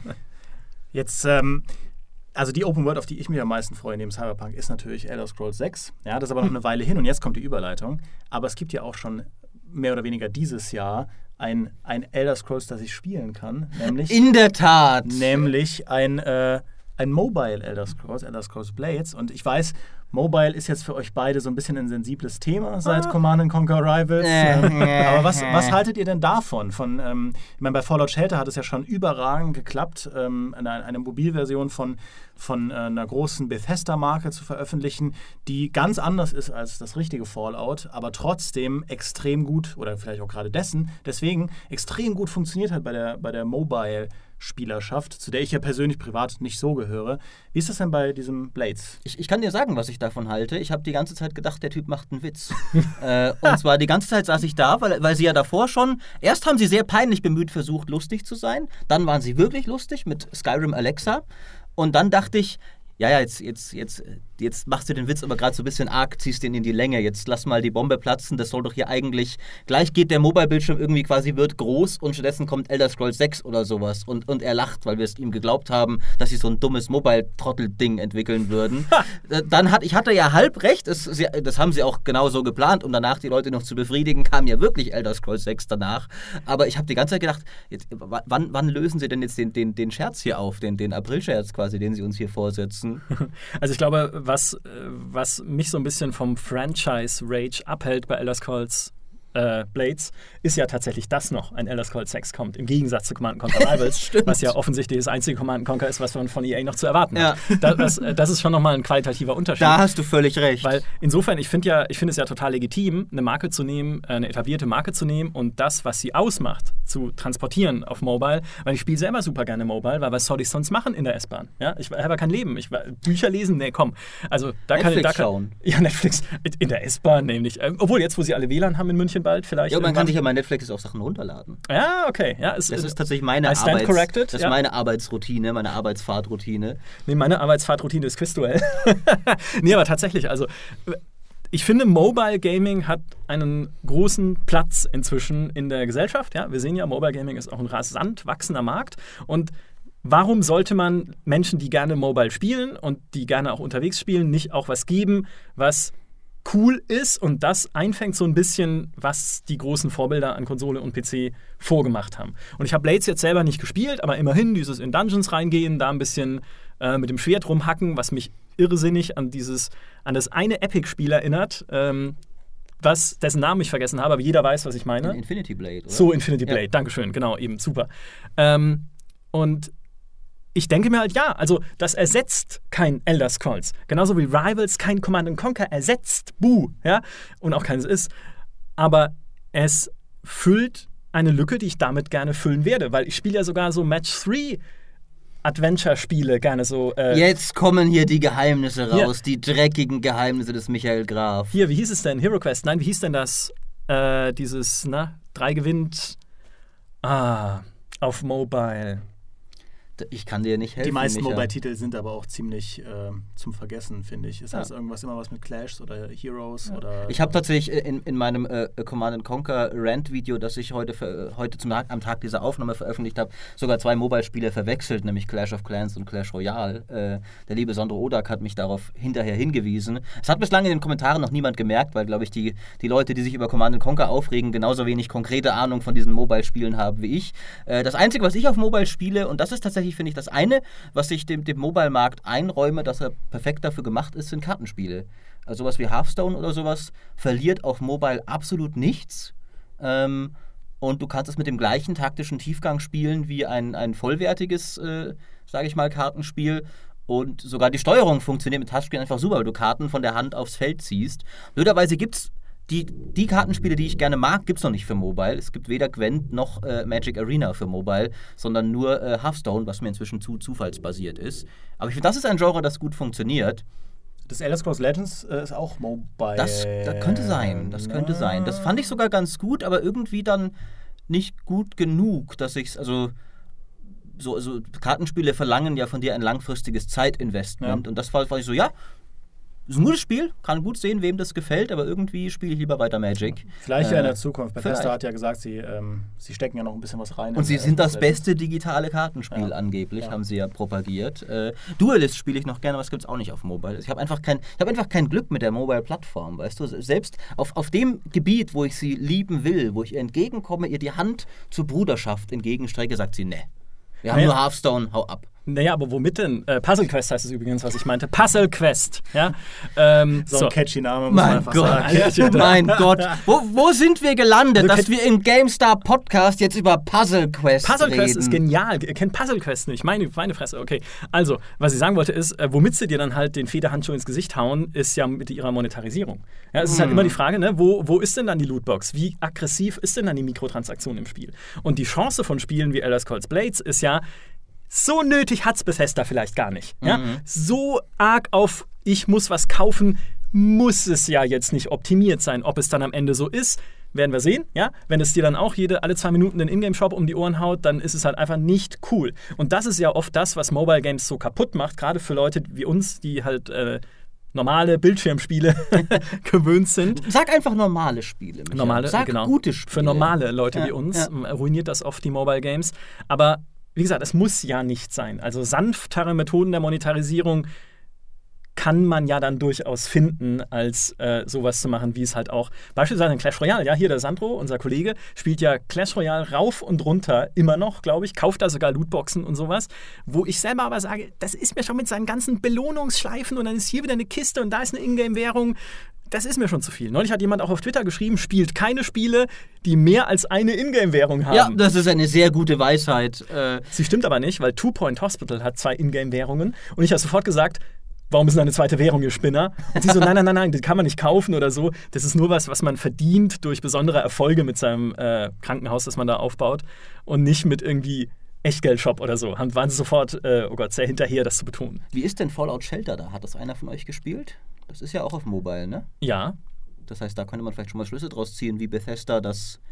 Jetzt, also die Open World, auf die ich mich am meisten freue neben Cyberpunk, ist natürlich Elder Scrolls 6. Ja, das ist aber noch eine Weile hin und jetzt kommt die Überleitung. Aber es gibt ja auch schon mehr oder weniger dieses Jahr ein Elder Scrolls, das ich spielen kann. Nämlich, in der Tat! Nämlich ein Mobile Elder Scrolls Blades. Und ich weiß, Mobile ist jetzt für euch beide so ein bisschen ein sensibles Thema seit Command & Conquer Rivals. Aber was haltet ihr denn davon? Ich meine, bei Fallout Shelter hat es ja schon überragend geklappt, eine Mobilversion von einer großen Bethesda-Marke zu veröffentlichen, die ganz anders ist als das richtige Fallout, aber trotzdem extrem gut, oder vielleicht auch gerade deswegen extrem gut funktioniert hat bei der Mobile-Spielerschaft, zu der ich ja persönlich privat nicht so gehöre. Wie ist das denn bei diesem Blades? Ich kann dir sagen, was ich davon halte. Ich habe die ganze Zeit gedacht, der Typ macht einen Witz. Und zwar die ganze Zeit saß ich da, weil sie ja davor schon, erst haben sie sehr peinlich bemüht versucht, lustig zu sein, dann waren sie wirklich lustig mit Skyrim Alexa und dann dachte ich, ja, jetzt machst du den Witz aber gerade so ein bisschen arg, ziehst den in die Länge. Jetzt lass mal die Bombe platzen. Das soll doch hier eigentlich... Gleich geht der Mobile-Bildschirm irgendwie wird groß und stattdessen kommt Elder Scrolls 6 oder sowas. Und er lacht, weil wir es ihm geglaubt haben, dass sie so ein dummes Mobile-Trottel-Ding entwickeln würden. Ich hatte ja halb recht. Das haben sie auch genau so geplant, um danach die Leute noch zu befriedigen. Kam ja wirklich Elder Scrolls 6 danach. Aber ich habe die ganze Zeit gedacht, wann lösen sie denn jetzt den Scherz hier auf? Den April-Scherz quasi, den sie uns hier vorsetzen? Also ich glaube, was mich so ein bisschen vom Franchise-Rage abhält bei Elder Scrolls Blades, ist ja tatsächlich, dass noch ein Elder Scrolls 6 kommt, im Gegensatz zu Command & Conquer Rivals, was ja offensichtlich das einzige Command & Conquer ist, was man von EA noch zu erwarten hat. Ja. Das ist schon nochmal ein qualitativer Unterschied. Da hast du völlig recht. Weil insofern, ich finde es ja total legitim, eine Marke zu nehmen, eine etablierte Marke zu nehmen und das, was sie ausmacht, zu transportieren auf Mobile, weil ich spiele selber super gerne Mobile, weil was soll ich sonst machen in der S-Bahn? Ja? Ich habe ja kein Leben. Bücher lesen? Nee, komm. Also, Netflix schauen. Ja, Netflix. In der S-Bahn nämlich. Obwohl, jetzt, wo sie alle WLAN haben in München bald, vielleicht. Ja, man kann sich ja bei Netflix auch Sachen runterladen. Ja, okay. Ja, das ist tatsächlich meine meine Arbeitsroutine, meine Arbeitsfahrtroutine. Nee, meine Arbeitsfahrtroutine ist Quizduell. Nee, aber tatsächlich, also ich finde, Mobile Gaming hat einen großen Platz inzwischen in der Gesellschaft. Ja, wir sehen ja, Mobile Gaming ist auch ein rasant wachsender Markt. Und warum sollte man Menschen, die gerne Mobile spielen und die gerne auch unterwegs spielen, nicht auch was geben, was cool ist und das einfängt so ein bisschen, was die großen Vorbilder an Konsole und PC vorgemacht haben. Und ich habe Blades jetzt selber nicht gespielt, aber immerhin dieses in Dungeons reingehen, da ein bisschen mit dem Schwert rumhacken, was mich irrsinnig an das eine Epic-Spiel erinnert, dessen Namen ich vergessen habe, aber jeder weiß, was ich meine. Infinity Blade, oder? So, Infinity Blade, Dankeschön, genau, eben, super. Und ich denke mir halt, ja, also das ersetzt kein Elder Scrolls. Genauso wie Rivals kein Command & Conquer ersetzt, ja, und auch keines ist. Aber es füllt eine Lücke, die ich damit gerne füllen werde, weil ich spiele ja sogar so Match-3 Adventure-Spiele gerne so. Jetzt kommen hier die Geheimnisse raus, die dreckigen Geheimnisse des Michael Graf. Hier, wie hieß es denn? Hero Quest? Nein, wie hieß denn das? 3 gewinnt auf Mobile. Ich kann dir nicht helfen. Die meisten Micha. Mobile-Titel sind aber auch ziemlich zum Vergessen, finde ich. Ist das irgendwas immer was mit Clashs oder Heroes? Ja. Oder ich habe tatsächlich in meinem Command & Conquer Rant-Video, das ich heute am Tag dieser Aufnahme veröffentlicht habe, sogar 2 Mobile-Spiele verwechselt, nämlich Clash of Clans und Clash Royale. Der liebe Sandro Odak hat mich darauf hinterher hingewiesen. Es hat bislang in den Kommentaren noch niemand gemerkt, weil, glaube ich, die Leute, die sich über Command & Conquer aufregen, genauso wenig konkrete Ahnung von diesen Mobile-Spielen haben wie ich. Das Einzige, was ich auf Mobile spiele, und das ist tatsächlich, finde ich, das eine, was ich dem Mobile-Markt einräume, dass er perfekt dafür gemacht ist, sind Kartenspiele. Also sowas wie Hearthstone oder sowas verliert auf Mobile absolut nichts. Und du kannst es mit dem gleichen taktischen Tiefgang spielen wie ein vollwertiges, sage ich mal, Kartenspiel. Und sogar die Steuerung funktioniert mit Touchscreen einfach super, weil du Karten von der Hand aufs Feld ziehst. Blöderweise gibt's die Kartenspiele, die ich gerne mag, gibt es noch nicht für Mobile. Es gibt weder Gwent noch Magic Arena für Mobile, sondern nur Hearthstone, was mir inzwischen zufallsbasiert ist. Aber ich finde, das ist ein Genre, das gut funktioniert. Das Elder Scrolls Legends ist auch Mobile. Das könnte sein, Das fand ich sogar ganz gut, aber irgendwie dann nicht gut genug, dass ich es, also so Kartenspiele verlangen ja von dir ein langfristiges Zeitinvestment. Ja. Und das war ich so, ja, ist ein gutes Spiel, kann gut sehen, wem das gefällt, aber irgendwie spiele ich lieber weiter Magic. Vielleicht ja in der Zukunft. Bethesda hat ja gesagt, sie stecken ja noch ein bisschen was rein. Und sie sind das beste digitale Kartenspiel angeblich, haben sie ja propagiert. Duelist spiele ich noch gerne, aber das gibt es auch nicht auf Mobile. Ich habe einfach kein Glück mit der Mobile-Plattform, weißt du. Selbst auf dem Gebiet, wo ich sie lieben will, wo ich ihr entgegenkomme, ihr die Hand zur Bruderschaft entgegenstrecke, sagt sie, ne. Wir haben nur Hearthstone, hau ab. Naja, aber womit denn? Puzzle Quest heißt es übrigens, was ich meinte. Puzzle Quest. Ja? So ein catchy Name, muss man einfach sagen. Mein Gott. Wo sind wir gelandet, dass wir im GameStar Podcast jetzt über Puzzle Quest reden? Puzzle Quest ist genial. Ihr kennt Puzzle Quest nicht. Meine Fresse. Okay. Also, was ich sagen wollte ist, womit sie dir dann halt den Federhandschuh ins Gesicht hauen, ist ja mit ihrer Monetarisierung. Ja, es ist halt immer die Frage, ne, wo ist denn dann die Lootbox? Wie aggressiv ist denn dann die Mikrotransaktion im Spiel? Und die Chance von Spielen wie Elder Scrolls Blades ist ja, so nötig hat's Bethesda vielleicht gar nicht. Ja? So arg auf ich muss was kaufen, muss es ja jetzt nicht optimiert sein. Ob es dann am Ende so ist, werden wir sehen. Ja? Wenn es dir dann auch alle 2 Minuten den Ingame-Shop um die Ohren haut, dann ist es halt einfach nicht cool. Und das ist ja oft das, was Mobile Games so kaputt macht, gerade für Leute wie uns, die halt normale Bildschirmspiele gewöhnt sind. Sag einfach normale Spiele. Sag gute Spiele. Für normale Leute wie uns ruiniert das oft die Mobile Games. Aber wie gesagt, es muss ja nicht sein. Also sanftere Methoden der Monetarisierung kann man ja dann durchaus finden, als sowas zu machen, wie es halt auch beispielsweise in Clash Royale. Ja, hier der Sandro, unser Kollege, spielt ja Clash Royale rauf und runter immer noch, glaube ich, kauft da sogar Lootboxen und sowas, wo ich selber aber sage, das ist mir schon mit seinen ganzen Belohnungsschleifen und dann ist hier wieder eine Kiste und da ist eine Ingame-Währung. Das ist mir schon zu viel. Neulich hat jemand auch auf Twitter geschrieben, spielt keine Spiele, die mehr als eine Ingame-Währung haben. Ja, das ist eine sehr gute Weisheit. Sie stimmt aber nicht, weil Two Point Hospital hat 2 Ingame-Währungen und ich habe sofort gesagt, warum ist denn eine zweite Währung, ihr Spinner? Und sie so, nein, die kann man nicht kaufen oder so. Das ist nur was man verdient durch besondere Erfolge mit seinem Krankenhaus, das man da aufbaut und nicht mit irgendwie Echtgeldshop oder so. Waren sie sofort, sehr hinterher, das zu betonen. Wie ist denn Fallout Shelter da? Hat das einer von euch gespielt? Das ist ja auch auf Mobile, ne? Ja. Das heißt, da könnte man vielleicht schon mal Schlüsse draus ziehen, wie Bethesda das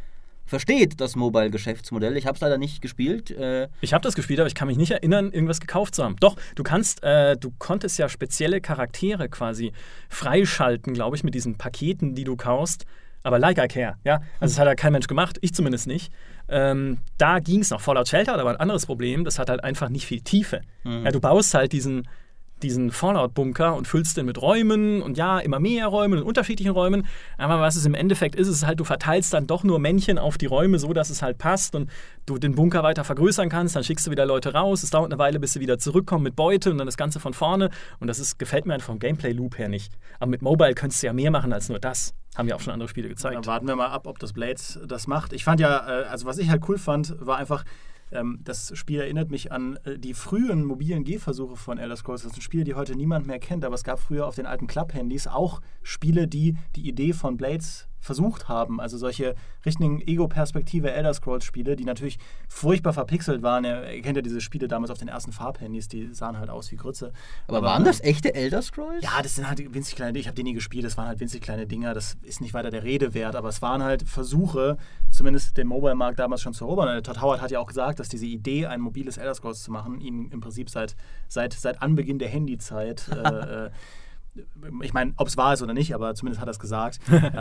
versteht das Mobile-Geschäftsmodell. Ich habe es leider nicht gespielt. Ich habe das gespielt, aber ich kann mich nicht erinnern, irgendwas gekauft zu haben. Doch, du konntest ja spezielle Charaktere quasi freischalten, glaube ich, mit diesen Paketen, die du kaufst. Aber like I care, ja. Also das hat ja kein Mensch gemacht, ich zumindest nicht. Da ging es noch. Fallout Shelter hat aber ein anderes Problem, das hat halt einfach nicht viel Tiefe. Ja, du baust halt diesen Fallout-Bunker und füllst den mit Räumen und ja, immer mehr Räumen und unterschiedlichen Räumen. Aber was es im Endeffekt ist halt, du verteilst dann doch nur Männchen auf die Räume, so dass es halt passt und du den Bunker weiter vergrößern kannst. Dann schickst du wieder Leute raus. Es dauert eine Weile, bis sie wieder zurückkommen mit Beute und dann das Ganze von vorne. Und gefällt mir einfach vom Gameplay-Loop her nicht. Aber mit Mobile könntest du ja mehr machen als nur das. Haben ja auch schon andere Spiele gezeigt. Dann warten wir mal ab, ob das Blades das macht. Ich fand ja, also was ich halt cool fand, war einfach, das Spiel erinnert mich an die frühen mobilen Gehversuche von Elder Scrolls. Das sind Spiele, die heute niemand mehr kennt, aber es gab früher auf den alten Club-Handys auch Spiele, die die Idee von Blades versucht haben. Also solche richtigen Ego-Perspektive Elder Scrolls-Spiele, die natürlich furchtbar verpixelt waren. Ihr kennt ja diese Spiele damals auf den ersten Farbhandys, die sahen halt aus wie Grütze. Aber waren das echte Elder Scrolls? Ja, das sind halt winzig kleine Dinge. Ich habe die nie gespielt, das waren halt winzig kleine Dinger. Das ist nicht weiter der Rede wert, aber es waren halt Versuche, zumindest den Mobile-Markt damals schon zu erobern. Todd Howard hat ja auch gesagt, dass diese Idee, ein mobiles Elder Scrolls zu machen, ihn im Prinzip seit Anbeginn der Handyzeit ich meine, ob es wahr ist oder nicht, aber zumindest hat er es gesagt.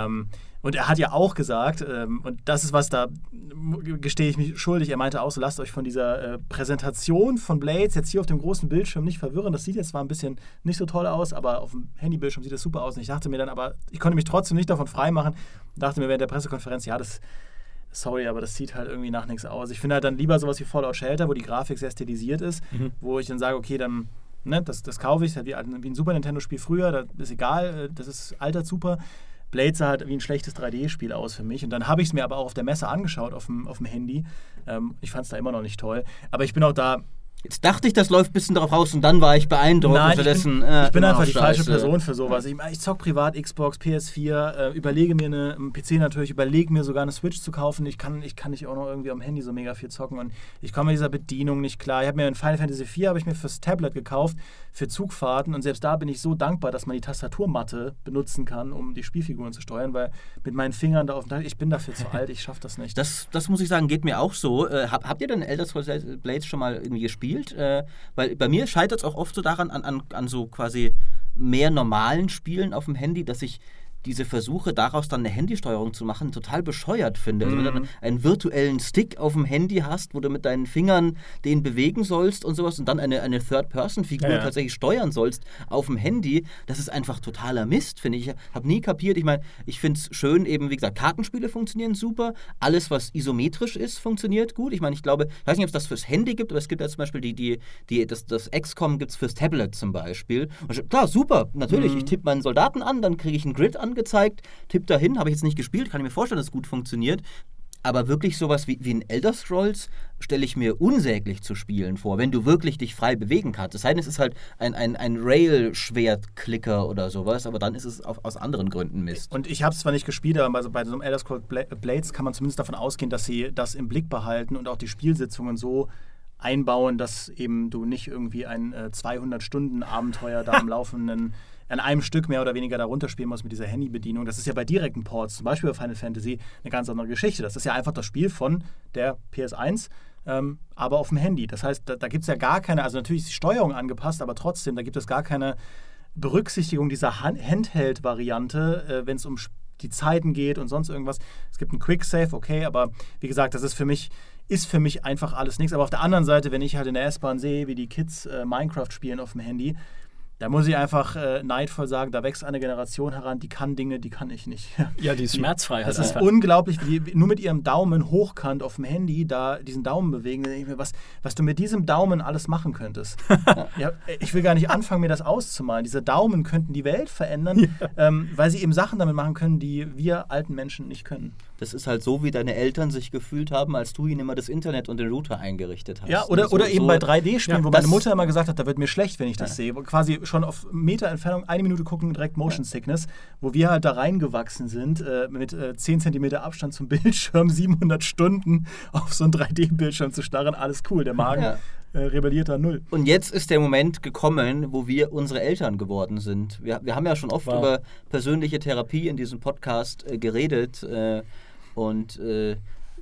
Und er hat ja auch gesagt, und das ist was, da gestehe ich mich schuldig, er meinte auch so, lasst euch von dieser Präsentation von Blades jetzt hier auf dem großen Bildschirm nicht verwirren. Das sieht jetzt zwar ein bisschen nicht so toll aus, aber auf dem Handybildschirm sieht das super aus. Und ich dachte mir dann, aber ich konnte mich trotzdem nicht davon freimachen. Und dachte mir während der Pressekonferenz, ja, sorry, aber das sieht halt irgendwie nach nichts aus. Ich finde halt dann lieber sowas wie Fallout Shelter, wo die Grafik sehr stilisiert ist, wo ich dann sage, okay, dann das kaufe ich, wie ein Super Nintendo-Spiel früher, das ist egal, das ist altert super. Blades sah halt wie ein schlechtes 3D-Spiel aus für mich. Und dann habe ich es mir aber auch auf der Messe angeschaut, auf dem Handy. Ich fand es da immer noch nicht toll. Aber ich bin auch da... Jetzt dachte ich, das läuft ein bisschen darauf raus und dann war ich beeindruckt. Nein, ich bin einfach die falsche Person für sowas. Ich zock privat Xbox, PS4, überlege mir einen PC natürlich, überlege mir sogar eine Switch zu kaufen. Ich kann nicht auch noch irgendwie am Handy so mega viel zocken und ich komme mit dieser Bedienung nicht klar. Ich habe mir in Final Fantasy 4 habe ich mir fürs Tablet gekauft, für Zugfahrten und selbst da bin ich so dankbar, dass man die Tastaturmatte benutzen kann, um die Spielfiguren zu steuern, weil mit meinen Fingern da auf dem Teil, ich bin dafür zu alt, ich schaffe das nicht. Das muss ich sagen, geht mir auch so. Habt ihr denn Elder Scrolls Blades schon mal irgendwie gespielt? Weil bei mir scheitert es auch oft so daran, an so quasi mehr normalen Spielen auf dem Handy, dass ich diese Versuche, daraus dann eine Handysteuerung zu machen, total bescheuert finde. Also wenn du dann einen virtuellen Stick auf dem Handy hast, wo du mit deinen Fingern den bewegen sollst und sowas und dann eine Third-Person-Figur tatsächlich steuern sollst auf dem Handy, das ist einfach totaler Mist, finde ich. Ich habe nie kapiert, ich meine, ich finde es schön, eben wie gesagt, Kartenspiele funktionieren super, alles, was isometrisch ist, funktioniert gut. Ich meine, ich weiß nicht, ob es das fürs Handy gibt, aber es gibt ja zum Beispiel das XCOM gibt es fürs Tablet zum Beispiel. Und klar, super, natürlich, ich tippe meinen Soldaten an, dann kriege ich einen Grid angezeigt, tipp dahin, habe ich jetzt nicht gespielt, kann ich mir vorstellen, dass es gut funktioniert. Aber wirklich sowas wie ein Elder Scrolls stelle ich mir unsäglich zu spielen vor, wenn du wirklich dich frei bewegen kannst. Es sei denn, es ist halt ein Rail-Schwert-Klicker oder sowas, aber dann ist es aus anderen Gründen Mist. Und ich habe es zwar nicht gespielt, aber bei so einem Elder Scrolls Blades kann man zumindest davon ausgehen, dass sie das im Blick behalten und auch die Spielsitzungen so einbauen, dass eben du nicht irgendwie ein 200-Stunden-Abenteuer da am laufenden an einem Stück mehr oder weniger darunter spielen musst mit dieser Handybedienung. Das ist ja bei direkten Ports, zum Beispiel bei Final Fantasy, eine ganz andere Geschichte. Das ist ja einfach das Spiel von der PS1, aber auf dem Handy. Das heißt, da gibt es ja gar keine, also natürlich ist die Steuerung angepasst, aber trotzdem, da gibt es gar keine Berücksichtigung dieser Handheld-Variante, wenn es um die Zeiten geht und sonst irgendwas. Es gibt einen Quick-Save, okay, aber wie gesagt, das ist für mich einfach alles nichts. Aber auf der anderen Seite, wenn ich halt in der S-Bahn sehe, wie die Kids Minecraft spielen auf dem Handy, da muss ich einfach neidvoll sagen, da wächst eine Generation heran, die kann Dinge, die kann ich nicht. Ja, die ist schmerzfrei. Das ist unglaublich, wie die nur mit ihrem Daumen hochkant auf dem Handy da diesen Daumen bewegen. Da denke ich mir, was du mit diesem Daumen alles machen könntest. Ja, ich will gar nicht anfangen, mir das auszumalen. Diese Daumen könnten die Welt verändern, weil sie eben Sachen damit machen können, die wir alten Menschen nicht können. Das ist halt so, wie deine Eltern sich gefühlt haben, als du ihnen immer das Internet und den Router eingerichtet hast. Ja, oder eben bei 3D-Spielen, wo meine Mutter immer gesagt hat, da wird mir schlecht, wenn ich das sehe. Quasi schon auf Meter Entfernung, 1 Minute gucken, direkt Motion Sickness, wo wir halt da reingewachsen sind, mit 10 cm Abstand zum Bildschirm, 700 Stunden auf so einen 3D-Bildschirm zu starren, alles cool, der Magen rebelliert da null. Und jetzt ist der Moment gekommen, wo wir unsere Eltern geworden sind. Wir haben ja schon oft über persönliche Therapie in diesem Podcast geredet und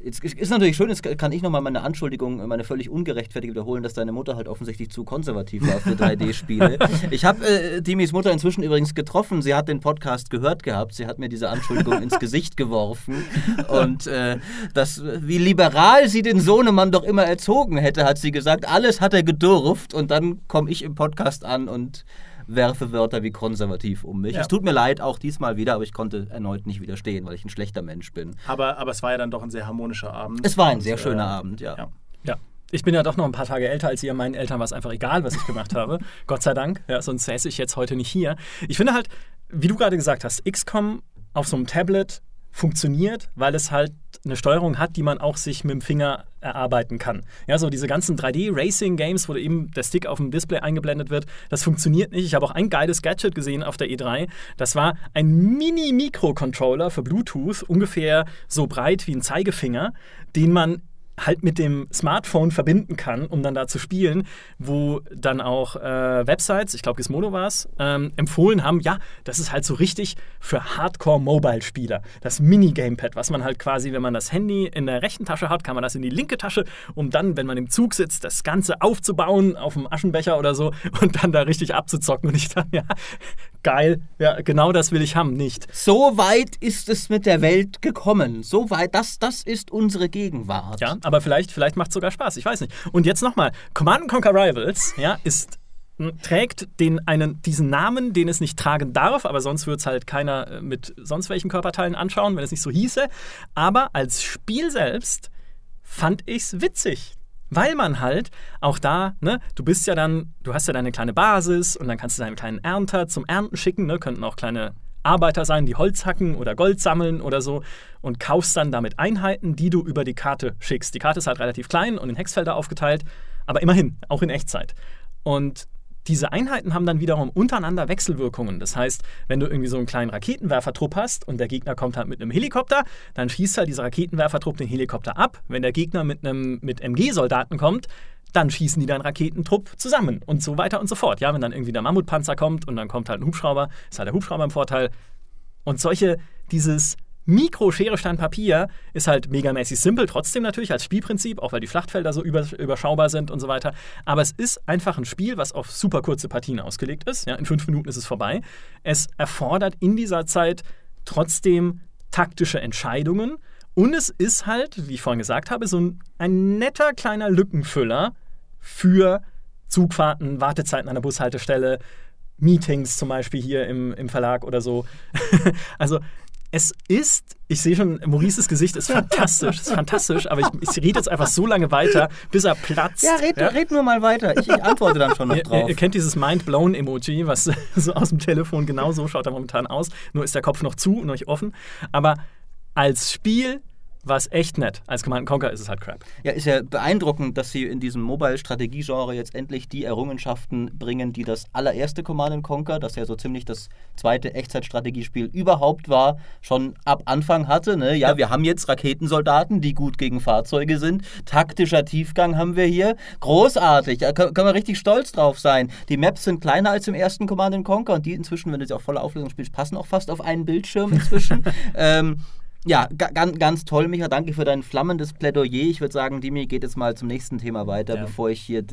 Jetzt ist natürlich schön, jetzt kann ich nochmal meine Anschuldigung, meine völlig ungerechtfertigte wiederholen, dass deine Mutter halt offensichtlich zu konservativ war für 3D-Spiele. Ich habe Dimis Mutter inzwischen übrigens getroffen. Sie hat den Podcast gehört gehabt. Sie hat mir diese Anschuldigung ins Gesicht geworfen. Und wie liberal sie den Sohnemann doch immer erzogen hätte, hat sie gesagt. Alles hat er gedurft. Und dann komme ich im Podcast an und werfe Wörter wie konservativ um mich. Ja. Es tut mir leid, auch diesmal wieder, aber ich konnte erneut nicht widerstehen, weil ich ein schlechter Mensch bin. Aber es war ja dann doch ein sehr harmonischer Abend. Es war ein sehr schöner Abend, ja. Ja. Ich bin ja doch noch ein paar Tage älter als ihr. Meinen Eltern war es einfach egal, was ich gemacht habe. Gott sei Dank. Ja, sonst säße ich jetzt heute nicht hier. Ich finde halt, wie du gerade gesagt hast, XCOM auf so einem Tablet funktioniert, weil es halt eine Steuerung hat, die man auch sich mit dem Finger erarbeiten kann. Ja, so diese ganzen 3D-Racing-Games, wo eben der Stick auf dem Display eingeblendet wird, das funktioniert nicht. Ich habe auch ein geiles Gadget gesehen auf der E3. Das war ein Mini-Mikrocontroller für Bluetooth, ungefähr so breit wie ein Zeigefinger, den man halt mit dem Smartphone verbinden kann, um dann da zu spielen, wo dann auch Websites, ich glaube Gizmodo war es, empfohlen haben, ja, das ist halt so richtig für Hardcore-Mobile-Spieler. Das Mini-Gamepad, was man halt quasi, wenn man das Handy in der rechten Tasche hat, kann man das in die linke Tasche, um dann, wenn man im Zug sitzt, das Ganze aufzubauen auf dem Aschenbecher oder so und dann da richtig abzuzocken. Und ich dachte, ja, geil, ja, genau das will ich haben, nicht. So weit ist es mit der Welt gekommen. So weit, das ist unsere Gegenwart. Ja, aber vielleicht macht es sogar Spaß, ich weiß nicht. Und jetzt nochmal, Command & Conquer Rivals, ja, trägt diesen Namen, den es nicht tragen darf, aber sonst würde es halt keiner mit sonst welchen Körperteilen anschauen, wenn es nicht so hieße. Aber als Spiel selbst fand ich es witzig. Weil man halt auch da, ne, du hast ja deine kleine Basis und dann kannst du deinen kleinen Ernter zum Ernten schicken, ne, könnten auch kleine Arbeiter sein, die Holz hacken oder Gold sammeln oder so und kaufst dann damit Einheiten, die du über die Karte schickst. Die Karte ist halt relativ klein und in Hexfelder aufgeteilt, aber immerhin, auch in Echtzeit. Und diese Einheiten haben dann wiederum untereinander Wechselwirkungen. Das heißt, wenn du irgendwie so einen kleinen Raketenwerfertrupp hast und der Gegner kommt halt mit einem Helikopter, dann schießt halt dieser Raketenwerfertrupp den Helikopter ab. Wenn der Gegner mit MG-Soldaten kommt, dann schießen die dann Raketentrupp zusammen und so weiter und so fort. Ja, wenn dann irgendwie der Mammutpanzer kommt und dann kommt halt ein Hubschrauber, ist halt der Hubschrauber im Vorteil. Und dieses Mikro-Schere, Stein, Papier ist halt megamäßig simpel, trotzdem natürlich als Spielprinzip, auch weil die Schlachtfelder so überschaubar sind und so weiter. Aber es ist einfach ein Spiel, was auf super kurze Partien ausgelegt ist. Ja, in 5 Minuten ist es vorbei. Es erfordert in dieser Zeit trotzdem taktische Entscheidungen. Und es ist halt, wie ich vorhin gesagt habe, so ein netter kleiner Lückenfüller für Zugfahrten, Wartezeiten an der Bushaltestelle, Meetings zum Beispiel hier im Verlag oder so. Also ich sehe schon, Maurices Gesicht ist fantastisch, aber ich rede jetzt einfach so lange weiter, bis er platzt. Ja, red nur mal weiter. Ich antworte dann schon noch drauf. Ihr kennt dieses Mind-Blown-Emoji, was so aus dem Telefon genau so schaut er momentan aus, nur ist der Kopf noch zu und noch nicht offen. Aber als Spiel war es echt nett. Als Command & Conquer ist es halt Crap. Ja, ist ja beeindruckend, dass sie in diesem Mobile-Strategie-Genre jetzt endlich die Errungenschaften bringen, die das allererste Command & Conquer, das ja so ziemlich das zweite Echtzeitstrategiespiel überhaupt war, schon ab Anfang hatte. Ne? Ja, wir haben jetzt Raketensoldaten, die gut gegen Fahrzeuge sind. Taktischer Tiefgang haben wir hier. Großartig. Da können wir richtig stolz drauf sein. Die Maps sind kleiner als im ersten Command & Conquer und die inzwischen, wenn du sie auf voller Auflösung spielst, passen auch fast auf einen Bildschirm inzwischen. Ja, ganz toll, Micha. Danke für dein flammendes Plädoyer. Ich würde sagen, Dimi geht jetzt mal zum nächsten Thema weiter, bevor ich hier.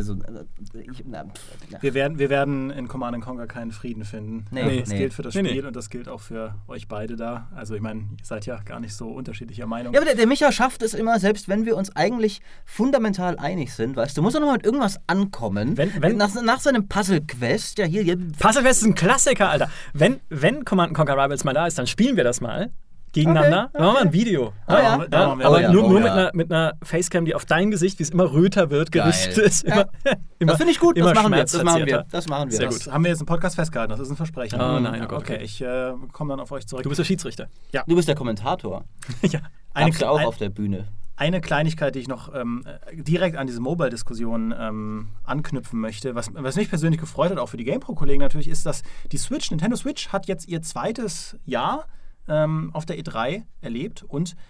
Wir werden in Command & Conquer keinen Frieden finden. Das gilt für das Spiel und das gilt auch für euch beide da. Also, ich meine, ihr seid ja gar nicht so unterschiedlicher Meinung. Ja, aber der Micha schafft es immer, selbst wenn wir uns eigentlich fundamental einig sind, weißt du, muss doch noch mit irgendwas ankommen. Nach seinem Puzzle-Quest, ja hier. Puzzle-Quest ist ein Klassiker, Alter. Wenn Command & Conquer Rivals mal da ist, dann spielen wir das mal. Gegeneinander. Okay. Dann machen wir ein Video. Aber nur mit einer Facecam, die auf dein Gesicht, wie es immer röter wird, gerichtet ist. Das finde ich gut. Das machen wir. Sehr gut. Das haben wir jetzt im Podcast festgehalten. Das ist ein Versprechen. Oh nein, okay. Ich komme dann auf euch zurück. Du bist der Schiedsrichter. Ja. Du bist der Kommentator. Ja. Gab's ja auch auf der Bühne. Eine Kleinigkeit, die ich noch direkt an diese Mobile-Diskussion anknüpfen möchte, was mich persönlich gefreut hat, auch für die GamePro-Kollegen natürlich, ist, dass die Nintendo Switch hat jetzt ihr zweites Jahr auf der E3 erlebt und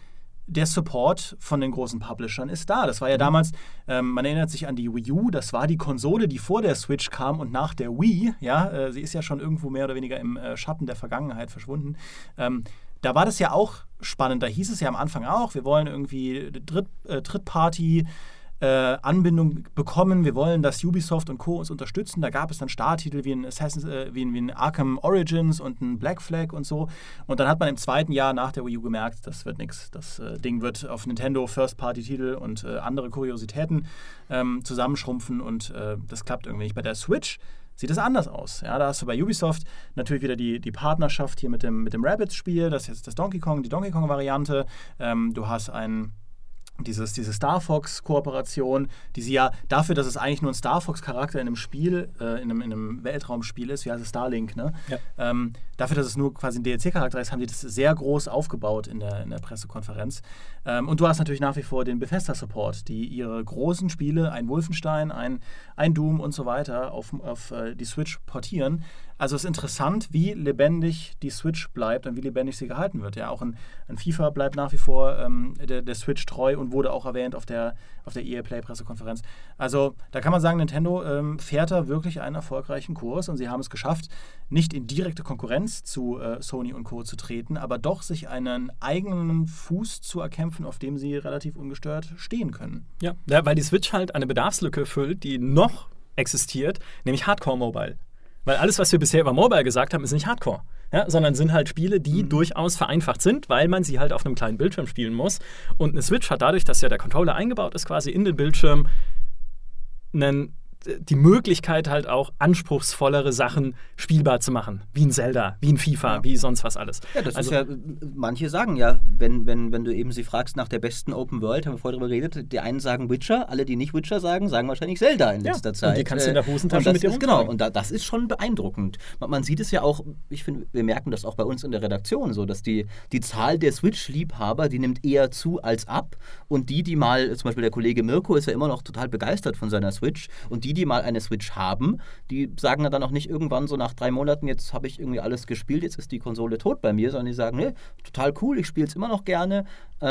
der Support von den großen Publishern ist da. Das war ja damals, man erinnert sich an die Wii U, das war die Konsole, die vor der Switch kam und nach der Wii. Ja, sie ist ja schon irgendwo mehr oder weniger im Schatten der Vergangenheit verschwunden. Da war das ja auch spannend. Da hieß es ja am Anfang auch, wir wollen irgendwie Drittparty Anbindung bekommen. Wir wollen, dass Ubisoft und Co. uns unterstützen. Da gab es dann Starttitel wie ein Arkham Origins und ein Black Flag und so. Und dann hat man im zweiten Jahr nach der Wii U gemerkt, das wird nichts. Das Ding wird auf Nintendo First-Party-Titel und andere Kuriositäten zusammenschrumpfen und das klappt irgendwie nicht. Bei der Switch sieht es anders aus. Ja, da hast du bei Ubisoft natürlich wieder die Partnerschaft hier mit dem Rabbids-Spiel. Das ist jetzt die Donkey Kong-Variante. Du hast diese Star Fox-Kooperation, die sie ja dafür, dass es eigentlich nur ein Star Fox-Charakter in einem Spiel, in einem Weltraumspiel ist, wie heißt es, Starlink, ne? Ja. Dafür, dass es nur quasi ein DLC-Charakter ist, haben die das sehr groß aufgebaut in der Pressekonferenz. Und du hast natürlich nach wie vor den Bethesda-Support, die ihre großen Spiele, ein Wolfenstein, ein Doom und so weiter, auf die Switch portieren. Also es ist interessant, wie lebendig die Switch bleibt und wie lebendig sie gehalten wird. Ja, auch ein FIFA bleibt nach wie vor der Switch treu und wurde auch erwähnt auf der EA Play Pressekonferenz. Also da kann man sagen, Nintendo fährt da wirklich einen erfolgreichen Kurs und sie haben es geschafft, nicht in direkte Konkurrenz zu Sony und Co. zu treten, aber doch sich einen eigenen Fuß zu erkämpfen, auf dem sie relativ ungestört stehen können. Ja, weil die Switch halt eine Bedarfslücke füllt, die noch existiert, nämlich Hardcore Mobile. Weil alles, was wir bisher über Mobile gesagt haben, ist nicht Hardcore, ja, sondern sind halt Spiele, die durchaus vereinfacht sind, weil man sie halt auf einem kleinen Bildschirm spielen muss. Und eine Switch hat dadurch, dass ja der Controller eingebaut ist, quasi in den Bildschirm, die Möglichkeit halt auch anspruchsvollere Sachen spielbar zu machen. Wie ein Zelda, wie ein FIFA, wie sonst was alles. Ja, das ist ja, manche sagen ja, wenn du eben sie fragst nach der besten Open World, haben wir vorher darüber geredet, die einen sagen Witcher, alle, die nicht Witcher sagen wahrscheinlich Zelda in letzter Zeit. Und die kannst du in der Hosentasche mit dir rumtragen. Genau, und das ist schon beeindruckend. Man sieht es ja auch, ich finde, wir merken das auch bei uns in der Redaktion so, dass die Zahl der Switch-Liebhaber, die nimmt eher zu als ab und die mal, zum Beispiel der Kollege Mirko ist ja immer noch total begeistert von seiner Switch und die mal eine Switch haben, die sagen dann auch nicht irgendwann so nach 3 Monaten, jetzt habe ich irgendwie alles gespielt, jetzt ist die Konsole tot bei mir, sondern die sagen, nee, total cool, ich spiele es immer noch gerne.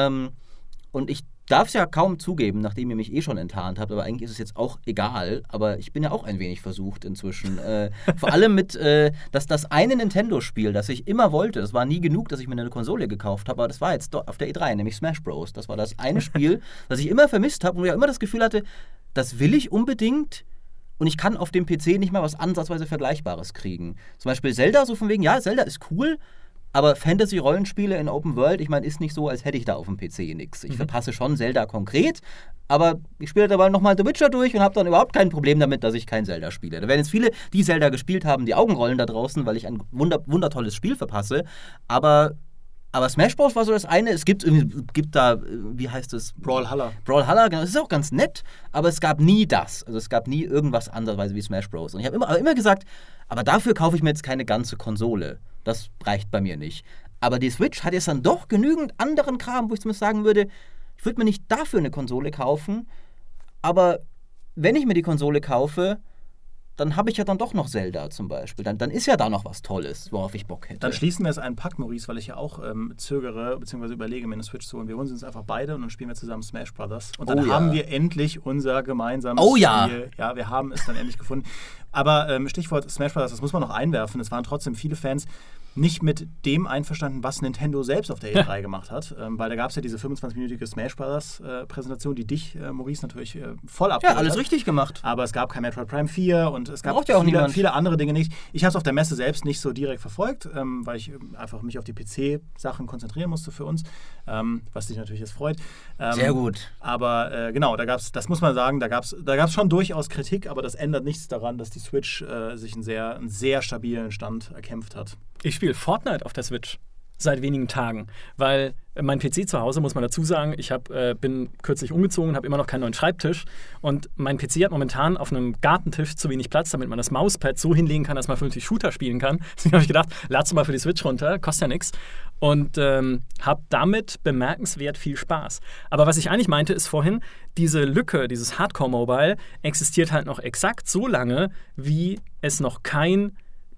Und ich darf es ja kaum zugeben, nachdem ihr mich schon enttarnt habt, aber eigentlich ist es jetzt auch egal, aber ich bin ja auch ein wenig versucht inzwischen. Vor allem mit, dass das eine Nintendo-Spiel, das ich immer wollte, das war nie genug, dass ich mir eine Konsole gekauft habe, aber das war jetzt auf der E3, nämlich Smash Bros. Das war das eine Spiel, das ich immer vermisst habe und ich immer das Gefühl hatte, das will ich unbedingt. Und ich kann auf dem PC nicht mal was ansatzweise Vergleichbares kriegen. Zum Beispiel Zelda, so von wegen, ja, Zelda ist cool, aber Fantasy-Rollenspiele in Open World, ich meine, ist nicht so, als hätte ich da auf dem PC nichts. Ich verpasse schon Zelda konkret, aber ich spiele dabei nochmal The Witcher durch und habe dann überhaupt kein Problem damit, dass ich kein Zelda spiele. Da werden jetzt viele, die Zelda gespielt haben, die Augen rollen da draußen, weil ich ein wundertolles Spiel verpasse, aber Smash Bros. War so das eine. Es gibt da, wie heißt es? Brawlhalla, genau. Das ist auch ganz nett, aber es gab nie das. Also es gab nie irgendwas andersweise wie Smash Bros. Und ich habe immer gesagt, aber dafür kaufe ich mir jetzt keine ganze Konsole. Das reicht bei mir nicht. Aber die Switch hat jetzt dann doch genügend anderen Kram, wo ich zumindest sagen würde, ich würde mir nicht dafür eine Konsole kaufen, aber wenn ich mir die Konsole kaufe, dann habe ich ja dann doch noch Zelda zum Beispiel. Dann ist ja da noch was Tolles, worauf ich Bock hätte. Dann schließen wir jetzt einen Pakt, Maurice, weil ich ja auch zögere, beziehungsweise überlege, mir eine Switch zu holen. Wir holen sie uns einfach beide und dann spielen wir zusammen Smash Brothers. Und dann haben wir endlich unser gemeinsames Spiel. Ja, wir haben es dann endlich gefunden. Aber Stichwort Smash Brothers, das muss man noch einwerfen. Es waren trotzdem viele Fans nicht mit dem einverstanden, was Nintendo selbst auf der E3 gemacht hat. Weil da gab es ja diese 25-minütige Smash Brothers Präsentation, die dich, Maurice, natürlich voll abgeholt hat. Ja, alles richtig gemacht. Aber es gab kein Metroid Prime 4 und es gab viele andere Dinge nicht. Ich habe es auf der Messe selbst nicht so direkt verfolgt, weil ich einfach mich auf die PC-Sachen konzentrieren musste für uns, was dich natürlich jetzt freut. Sehr gut. Aber genau, das muss man sagen, da gab's schon durchaus Kritik, aber das ändert nichts daran, dass die Switch sich einen sehr stabilen Stand erkämpft hat. Ich spiele Fortnite auf der Switch seit wenigen Tagen, weil mein PC zu Hause, muss man dazu sagen, ich bin kürzlich umgezogen und habe immer noch keinen neuen Schreibtisch und mein PC hat momentan auf einem Gartentisch zu wenig Platz, damit man das Mauspad so hinlegen kann, dass man vernünftig Shooter spielen kann. Deswegen habe ich gedacht, lad's mal für die Switch runter, kostet ja nichts und habe damit bemerkenswert viel Spaß. Aber was ich eigentlich meinte, ist vorhin, diese Lücke, dieses Hardcore-Mobile existiert halt noch exakt so lange, wie es noch kein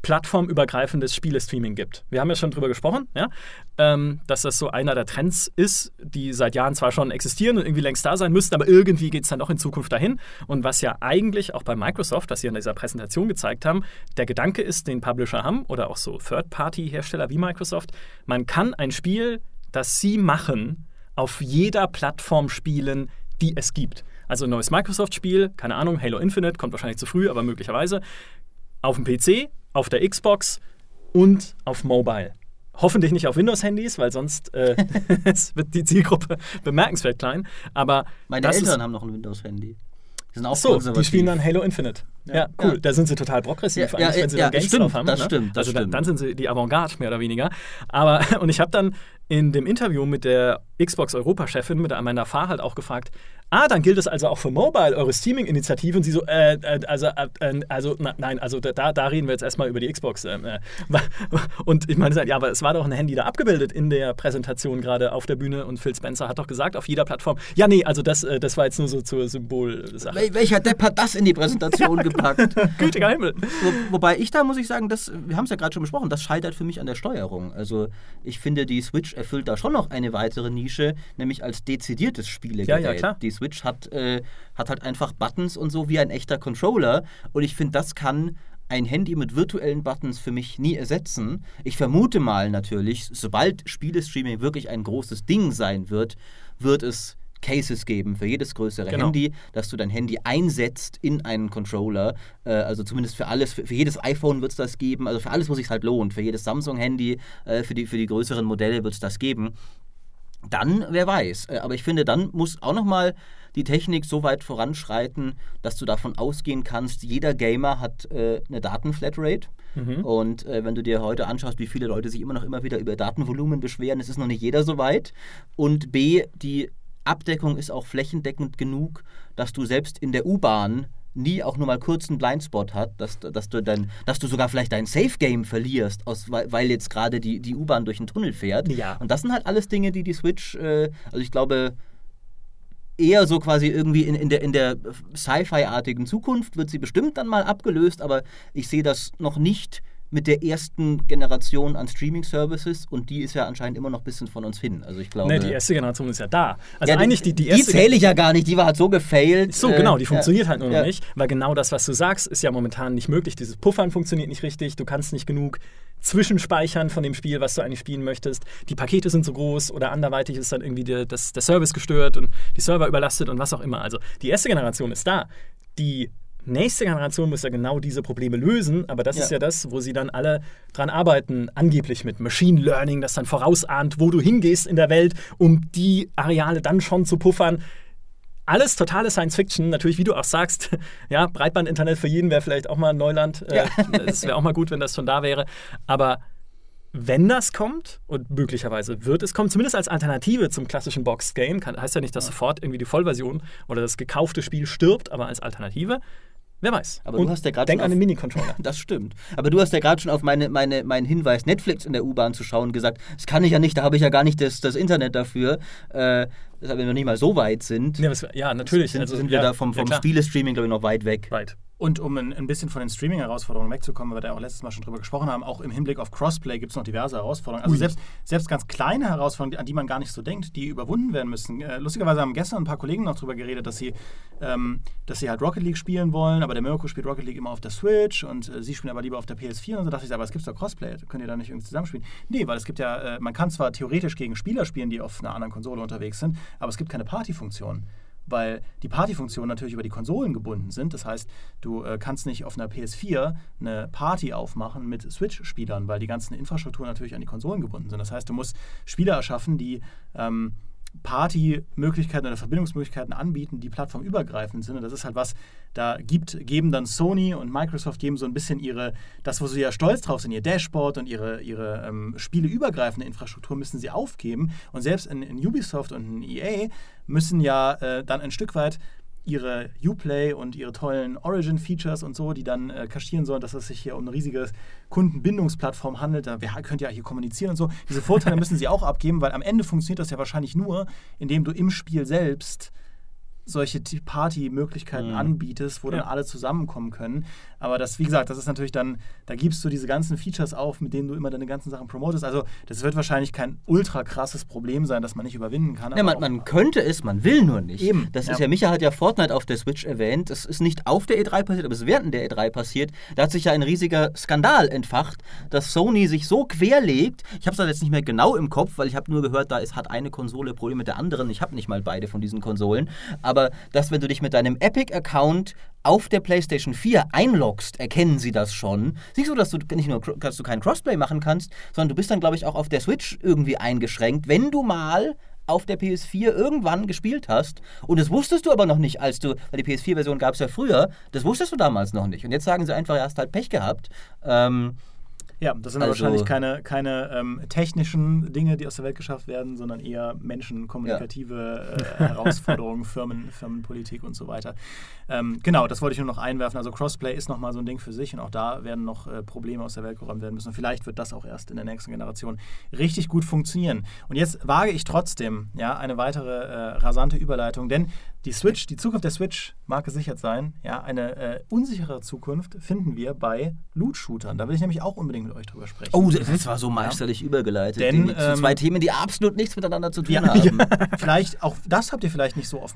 plattformübergreifendes Spielestreaming gibt. Wir haben ja schon drüber gesprochen, ja? Dass das so einer der Trends ist, die seit Jahren zwar schon existieren und irgendwie längst da sein müssten, aber irgendwie geht es dann doch in Zukunft dahin. Und was ja eigentlich auch bei Microsoft, das sie in dieser Präsentation gezeigt haben, der Gedanke ist, den Publisher haben oder auch so Third-Party-Hersteller wie Microsoft, man kann ein Spiel, das sie machen, auf jeder Plattform spielen, die es gibt. Also ein neues Microsoft-Spiel, keine Ahnung, Halo Infinite, kommt wahrscheinlich zu früh, aber möglicherweise, auf dem PC, auf der Xbox und auf Mobile. Hoffentlich nicht auf Windows-Handys, weil sonst wird die Zielgruppe bemerkenswert klein. Aber meine Eltern haben noch ein Windows-Handy. Die sind auch die spielen dann Halo Infinite. Ja, cool. Da sind sie total progressiv, eigentlich, wenn sie dann Games drauf haben. Das stimmt. Dann sind sie die Avantgarde, mehr oder weniger. Und ich habe dann in dem Interview mit der Xbox-Europa-Chefin, mit der Amanda Farr, halt auch gefragt, dann gilt es also auch für Mobile, eure Streaming-Initiative. Und sie so, nein, da reden wir jetzt erstmal über die Xbox. Und ich meine, ja, aber es war doch ein Handy da abgebildet in der Präsentation gerade auf der Bühne und Phil Spencer hat doch gesagt, auf jeder Plattform, ja, nee, also das war jetzt nur so zur Symbolsache. Welcher Depp hat das in die Präsentation gepackt? Gütiger Himmel. Wobei ich da, muss ich sagen, wir haben es ja gerade schon besprochen, das scheitert für mich an der Steuerung. Also ich finde, die Switch erfüllt da schon noch eine weitere Nische, nämlich als dezidiertes Spielegerät. Ja, klar. Die Switch hat halt einfach Buttons und so wie ein echter Controller und ich finde, das kann ein Handy mit virtuellen Buttons für mich nie ersetzen. Ich vermute mal natürlich, sobald Spielestreaming wirklich ein großes Ding sein wird es Cases geben für jedes größere Handy, dass du dein Handy einsetzt in einen Controller. Also zumindest für alles, für jedes iPhone wird es das geben, also für alles, wo es sich halt lohnt. Für jedes Samsung-Handy, für die größeren Modelle wird es das geben. Dann, wer weiß. Aber ich finde, dann muss auch nochmal die Technik so weit voranschreiten, dass du davon ausgehen kannst, jeder Gamer hat eine Datenflatrate. Und wenn du dir heute anschaust, wie viele Leute sich immer wieder über Datenvolumen beschweren, es ist noch nicht jeder so weit. Und B, die Abdeckung ist auch flächendeckend genug, dass du selbst in der U-Bahn nie auch nur mal kurz einen Blindspot hat, dass du sogar vielleicht dein Safe-Game verlierst, weil jetzt gerade die U-Bahn durch den Tunnel fährt. Ja. Und das sind halt alles Dinge, die Switch, also ich glaube, eher so quasi irgendwie in der Sci-Fi-artigen Zukunft wird sie bestimmt dann mal abgelöst, aber ich sehe das noch nicht mit der ersten Generation an Streaming-Services und die ist ja anscheinend immer noch ein bisschen von uns hin. Also ich glaube... die erste Generation ist ja da. Also ja, eigentlich die erste... Die zähle ich ja gar nicht, die war halt so gefailt. So, genau, die funktioniert halt nur noch nicht, weil genau das, was du sagst, ist ja momentan nicht möglich. Dieses Puffern funktioniert nicht richtig, du kannst nicht genug zwischenspeichern von dem Spiel, was du eigentlich spielen möchtest. Die Pakete sind so groß oder anderweitig ist dann irgendwie der Service gestört und die Server überlastet und was auch immer. Also die erste Generation ist da. Die nächste Generation muss ja genau diese Probleme lösen, aber das ist ja das, wo sie dann alle dran arbeiten, angeblich mit Machine Learning, das dann vorausahnt, wo du hingehst in der Welt, um die Areale dann schon zu puffern. Alles totale Science-Fiction, natürlich, wie du auch sagst, ja, Breitband-Internet für jeden wäre vielleicht auch mal ein Neuland. Es wäre auch mal gut, wenn das schon da wäre. Aber wenn das kommt, und möglicherweise wird es kommen, zumindest als Alternative zum klassischen Box-Game, heißt ja nicht, dass sofort irgendwie die Vollversion oder das gekaufte Spiel stirbt, aber als Alternative, wer weiß. Aber du hast ja gerade denk an den Mini-Controller. Das stimmt. Aber du hast ja gerade schon auf meinen Hinweis, Netflix in der U-Bahn zu schauen, gesagt, das kann ich ja nicht, da habe ich ja gar nicht das Internet dafür. Deshalb wir noch nicht mal so weit sind. Ja, natürlich. Sind wir da vom Spielestreaming, glaube ich, noch weit weg. Und um ein bisschen von den Streaming-Herausforderungen wegzukommen, weil wir da auch letztes Mal schon drüber gesprochen haben, auch im Hinblick auf Crossplay gibt es noch diverse Herausforderungen. Also selbst ganz kleine Herausforderungen, an die man gar nicht so denkt, die überwunden werden müssen. Lustigerweise haben gestern ein paar Kollegen noch drüber geredet, dass sie halt Rocket League spielen wollen, aber der Mirko spielt Rocket League immer auf der Switch und sie spielen aber lieber auf der PS4 und so. Dachte ich, aber es gibt doch Crossplay, könnt ihr da nicht irgendwie zusammenspielen? Nee, weil es gibt ja, man kann zwar theoretisch gegen Spieler spielen, die auf einer anderen Konsole unterwegs sind, aber es gibt keine Partyfunktion. Weil die Partyfunktionen natürlich über die Konsolen gebunden sind. Das heißt, du kannst nicht auf einer PS4 eine Party aufmachen mit Switch-Spielern, weil die ganzen Infrastrukturen natürlich an die Konsolen gebunden sind. Das heißt, du musst Spieler erschaffen, die Party-Möglichkeiten oder Verbindungsmöglichkeiten anbieten, die plattformübergreifend sind. Und das ist halt was, geben dann Sony und Microsoft geben so ein bisschen das, wo sie ja stolz drauf sind, ihr Dashboard und ihre spieleübergreifende Infrastruktur müssen sie aufgeben. Und selbst in Ubisoft und in EA müssen ja dann ein Stück weit ihre Uplay und ihre tollen Origin-Features und so, die dann kaschieren sollen, dass es sich hier um eine riesige Kundenbindungsplattform handelt. Wir könnt ja hier kommunizieren und so. Diese Vorteile müssen sie auch abgeben, weil am Ende funktioniert das ja wahrscheinlich nur, indem du im Spiel selbst solche Party-Möglichkeiten anbietest, wo dann alle zusammenkommen können. Aber das, wie gesagt, das ist natürlich dann, da gibst du diese ganzen Features auf, mit denen du immer deine ganzen Sachen promotest. Also das wird wahrscheinlich kein ultra krasses Problem sein, das man nicht überwinden kann. Ja, man könnte es, man will nur nicht. Eben. Das ist ja, Micha hat ja Fortnite auf der Switch erwähnt. Das ist nicht auf der E3 passiert, aber es ist während der E3 passiert. Da hat sich ja ein riesiger Skandal entfacht, dass Sony sich so querlegt. Ich habe es jetzt nicht mehr genau im Kopf, weil ich habe nur gehört, hat eine Konsole Probleme mit der anderen. Ich habe nicht mal beide von diesen Konsolen. Aber dass, wenn du dich mit deinem Epic-Account auf der PlayStation 4 einloggst, erkennen sie das schon. Siehst du, dass du nicht nur kein Crossplay machen kannst, sondern du bist dann, glaube ich, auch auf der Switch irgendwie eingeschränkt, wenn du mal auf der PS4 irgendwann gespielt hast. Und das wusstest du aber noch nicht, weil die PS4-Version gab es ja früher, das wusstest du damals noch nicht. Und jetzt sagen sie einfach, du hast halt Pech gehabt. Ja, das sind wahrscheinlich keine technischen Dinge, die aus der Welt geschafft werden, sondern eher menschenkommunikative Herausforderungen, Firmenpolitik und so weiter. Genau, das wollte ich nur noch einwerfen. Also Crossplay ist nochmal so ein Ding für sich und auch da werden noch Probleme aus der Welt geräumt werden müssen. Und vielleicht wird das auch erst in der nächsten Generation richtig gut funktionieren. Und jetzt wage ich trotzdem eine weitere rasante Überleitung, denn die Zukunft der Switch mag gesichert sein. Ja, eine unsichere Zukunft finden wir bei Loot-Shootern. Da will ich nämlich auch unbedingt mit euch drüber sprechen. Oh, das war so meisterlich übergeleitet. Denn zu zwei Themen, die absolut nichts miteinander zu tun haben. Ja, vielleicht, auch das habt ihr vielleicht nicht so im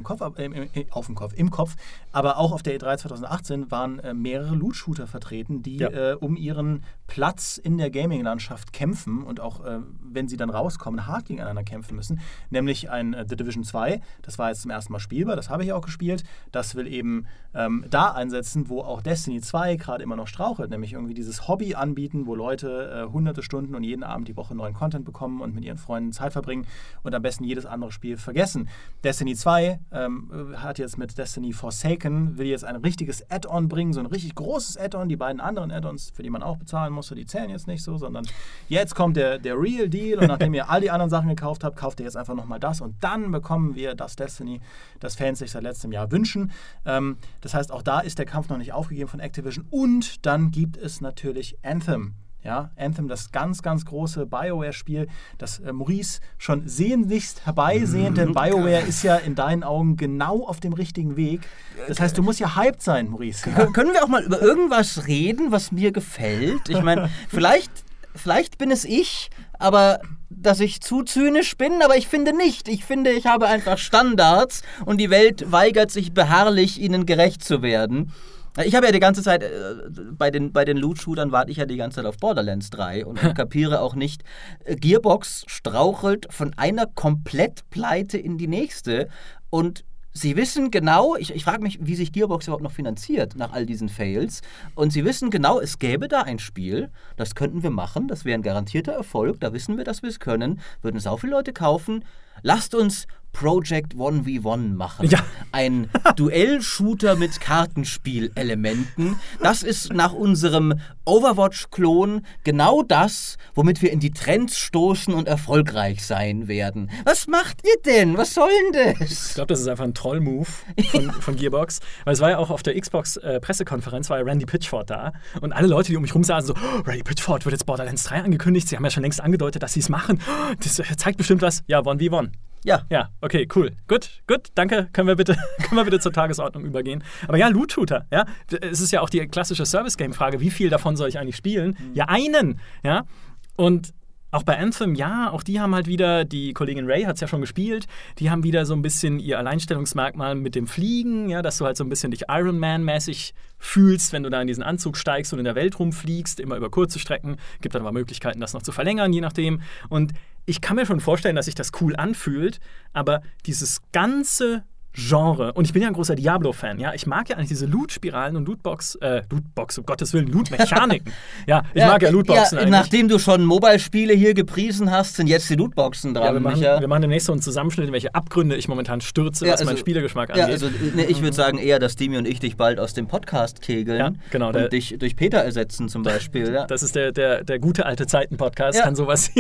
Kopf, aber auch auf der E3 2018 waren mehrere Loot-Shooter vertreten, die um ihren Platz in der Gaming-Landschaft kämpfen und auch, wenn sie dann rauskommen, hart gegeneinander kämpfen müssen. Nämlich ein The Division 2, das war jetzt zum ersten Mal spielbar, das habe ich auch gespielt. Das will eben da einsetzen, wo auch Destiny 2 gerade immer noch strauchelt, nämlich irgendwie dieses Hobby anbieten, wo Leute hunderte Stunden und jeden Abend die Woche neuen Content bekommen und mit ihren Freunden Zeit verbringen und am besten jedes andere Spiel vergessen. Destiny 2 hat jetzt mit Destiny Forsaken, will jetzt ein richtiges Add-on bringen, so ein richtig großes Add-on. Die beiden anderen Add-ons, für die man auch bezahlen musste, die zählen jetzt nicht so, sondern jetzt kommt der Real Deal und nachdem ihr all die anderen Sachen gekauft habt, kauft ihr jetzt einfach nochmal das und dann bekommen wir das Destiny, das Fans sich seit letztem Jahr wünschen. Das heißt, auch da ist der Kampf noch nicht aufgegeben von Activision und dann gibt es natürlich Anthem. Ja, Anthem, das ganz, ganz große BioWare-Spiel, das Maurice schon sehnlichst herbeisehnt, denn BioWare ist ja in deinen Augen genau auf dem richtigen Weg. Das heißt, du musst ja hyped sein, Maurice. Ja? Können wir auch mal über irgendwas reden, was mir gefällt? Ich meine, vielleicht bin es ich, aber dass ich zu zynisch bin, aber ich finde nicht. Ich finde, ich habe einfach Standards und die Welt weigert sich beharrlich, ihnen gerecht zu werden. Ich habe ja die ganze Zeit, bei den Loot-Shootern warte ich ja die ganze Zeit auf Borderlands 3 und kapiere auch nicht, Gearbox strauchelt von einer Komplettpleite in die nächste und sie wissen genau, ich frage mich, wie sich Gearbox überhaupt noch finanziert nach all diesen Fails. Und sie wissen genau, es gäbe da ein Spiel, das könnten wir machen, das wäre ein garantierter Erfolg, da wissen wir, dass wir es können, würden sau viele Leute kaufen. Lasst uns Project 1v1 machen. Ja. Ein Duell-Shooter mit Kartenspielelementen. Das ist nach unserem Overwatch-Klon genau das, womit wir in die Trends stoßen und erfolgreich sein werden. Was macht ihr denn? Was soll denn das? Ich glaube, das ist einfach ein Troll-Move von Gearbox. Weil es war ja auch auf der Xbox-Pressekonferenz, war ja Randy Pitchford da. Und alle Leute, die um mich rum saßen, so, Randy Pitchford wird jetzt Borderlands 3 angekündigt. Sie haben ja schon längst angedeutet, dass sie es machen. Das zeigt bestimmt was. Ja, 1v1. Ja, okay, cool. Gut, danke. Können wir bitte zur Tagesordnung übergehen. Aber ja, Loot-Shooter, ja. Es ist ja auch die klassische Service-Game-Frage, wie viel davon soll ich eigentlich spielen? Ja, einen, ja. Und auch bei Anthem, ja, auch die haben halt wieder, die Kollegin Ray hat es ja schon gespielt, die haben wieder so ein bisschen ihr Alleinstellungsmerkmal mit dem Fliegen, ja, dass du halt so ein bisschen dich Iron Man-mäßig fühlst, wenn du da in diesen Anzug steigst und in der Welt rumfliegst, immer über kurze Strecken. Gibt dann aber Möglichkeiten, das noch zu verlängern, je nachdem. Und ich kann mir schon vorstellen, dass sich das cool anfühlt, aber dieses ganze Genre, und ich bin ja ein großer Diablo-Fan, ja, ich mag ja eigentlich diese Loot-Spiralen und Lootbox, um Gottes Willen, Loot-Mechaniken. Ja, ich mag ja Lootboxen eigentlich. Nachdem du schon Mobile-Spiele hier gepriesen hast, sind jetzt die Lootboxen dran. Ja, wir machen demnächst so einen Zusammenschnitt, in welche Abgründe ich momentan stürze, was meinen Spielergeschmack angeht. Ja, also ich würde sagen eher, dass Demi und ich dich bald aus dem Podcast kegeln und dich durch Peter ersetzen zum Beispiel. Ja. Das ist der gute alte Zeiten-Podcast, kann sowas hier nicht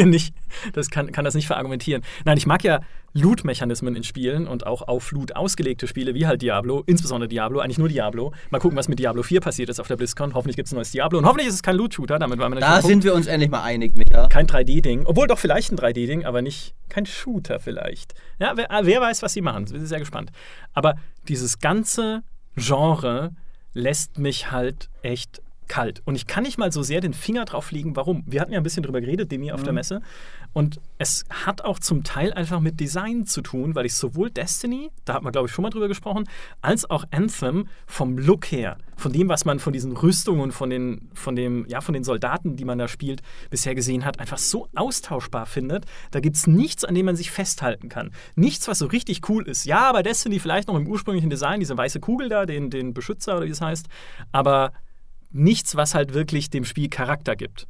Das kann das nicht verargumentieren. Nein, ich mag ja Loot-Mechanismen in Spielen und auch auf Loot ausgelegte Spiele, wie halt Diablo, insbesondere Diablo, eigentlich nur Diablo. Mal gucken, was mit Diablo 4 passiert ist auf der BlizzCon. Hoffentlich gibt es ein neues Diablo und hoffentlich ist es kein Loot-Shooter. Damit waren wir Da sind wir uns endlich mal einig, Micha. Kein 3D-Ding. Obwohl doch vielleicht ein 3D-Ding, aber nicht kein Shooter vielleicht. Ja, wer weiß, was sie machen. Ich bin sehr gespannt. Aber dieses ganze Genre lässt mich halt echt kalt. Und ich kann nicht mal so sehr den Finger drauf legen, warum. Wir hatten ja ein bisschen drüber geredet, Demi, auf der Messe. Und es hat auch zum Teil einfach mit Design zu tun, weil ich sowohl Destiny, da hat man, glaube ich, schon mal drüber gesprochen, als auch Anthem vom Look her, von dem, was man von diesen Rüstungen, von den Soldaten, die man da spielt, bisher gesehen hat, einfach so austauschbar findet. Da gibt es nichts, an dem man sich festhalten kann. Nichts, was so richtig cool ist. Ja, bei Destiny vielleicht noch im ursprünglichen Design, diese weiße Kugel da, den Beschützer oder wie es heißt, aber nichts, was halt wirklich dem Spiel Charakter gibt.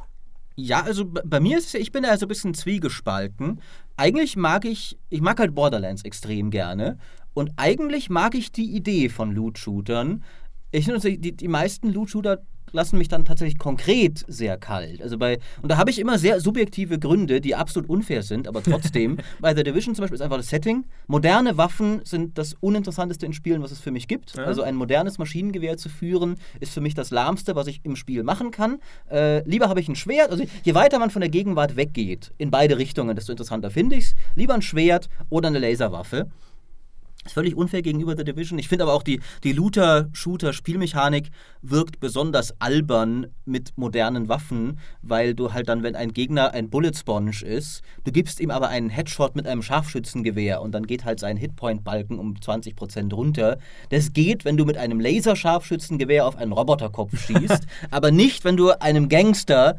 Ja, also bei mir ist es ja, ich bin da so ein bisschen zwiegespalten. Eigentlich mag ich halt Borderlands extrem gerne. Und eigentlich mag ich die Idee von Loot-Shootern. Ich finde, die meisten Loot-Shooter lassen mich dann tatsächlich konkret sehr kalt. Und da habe ich immer sehr subjektive Gründe, die absolut unfair sind, aber trotzdem. Bei The Division zum Beispiel ist einfach das Setting. Moderne Waffen sind das Uninteressanteste in Spielen, was es für mich gibt. Ja. Also ein modernes Maschinengewehr zu führen, ist für mich das Lahmste, was ich im Spiel machen kann. Lieber habe ich ein Schwert. Also je weiter man von der Gegenwart weggeht, in beide Richtungen, desto interessanter finde ich es. Lieber ein Schwert oder eine Laserwaffe. Ist völlig unfair gegenüber The Division. Ich finde aber auch die Looter-Shooter-Spielmechanik wirkt besonders albern mit modernen Waffen, weil du halt dann, wenn ein Gegner ein Bullet Sponge ist, du gibst ihm aber einen Headshot mit einem Scharfschützengewehr und dann geht halt sein Hitpoint-Balken um 20% runter. Das geht, wenn du mit einem Laser-Scharfschützengewehr auf einen Roboterkopf schießt, aber nicht, wenn du einem Gangster,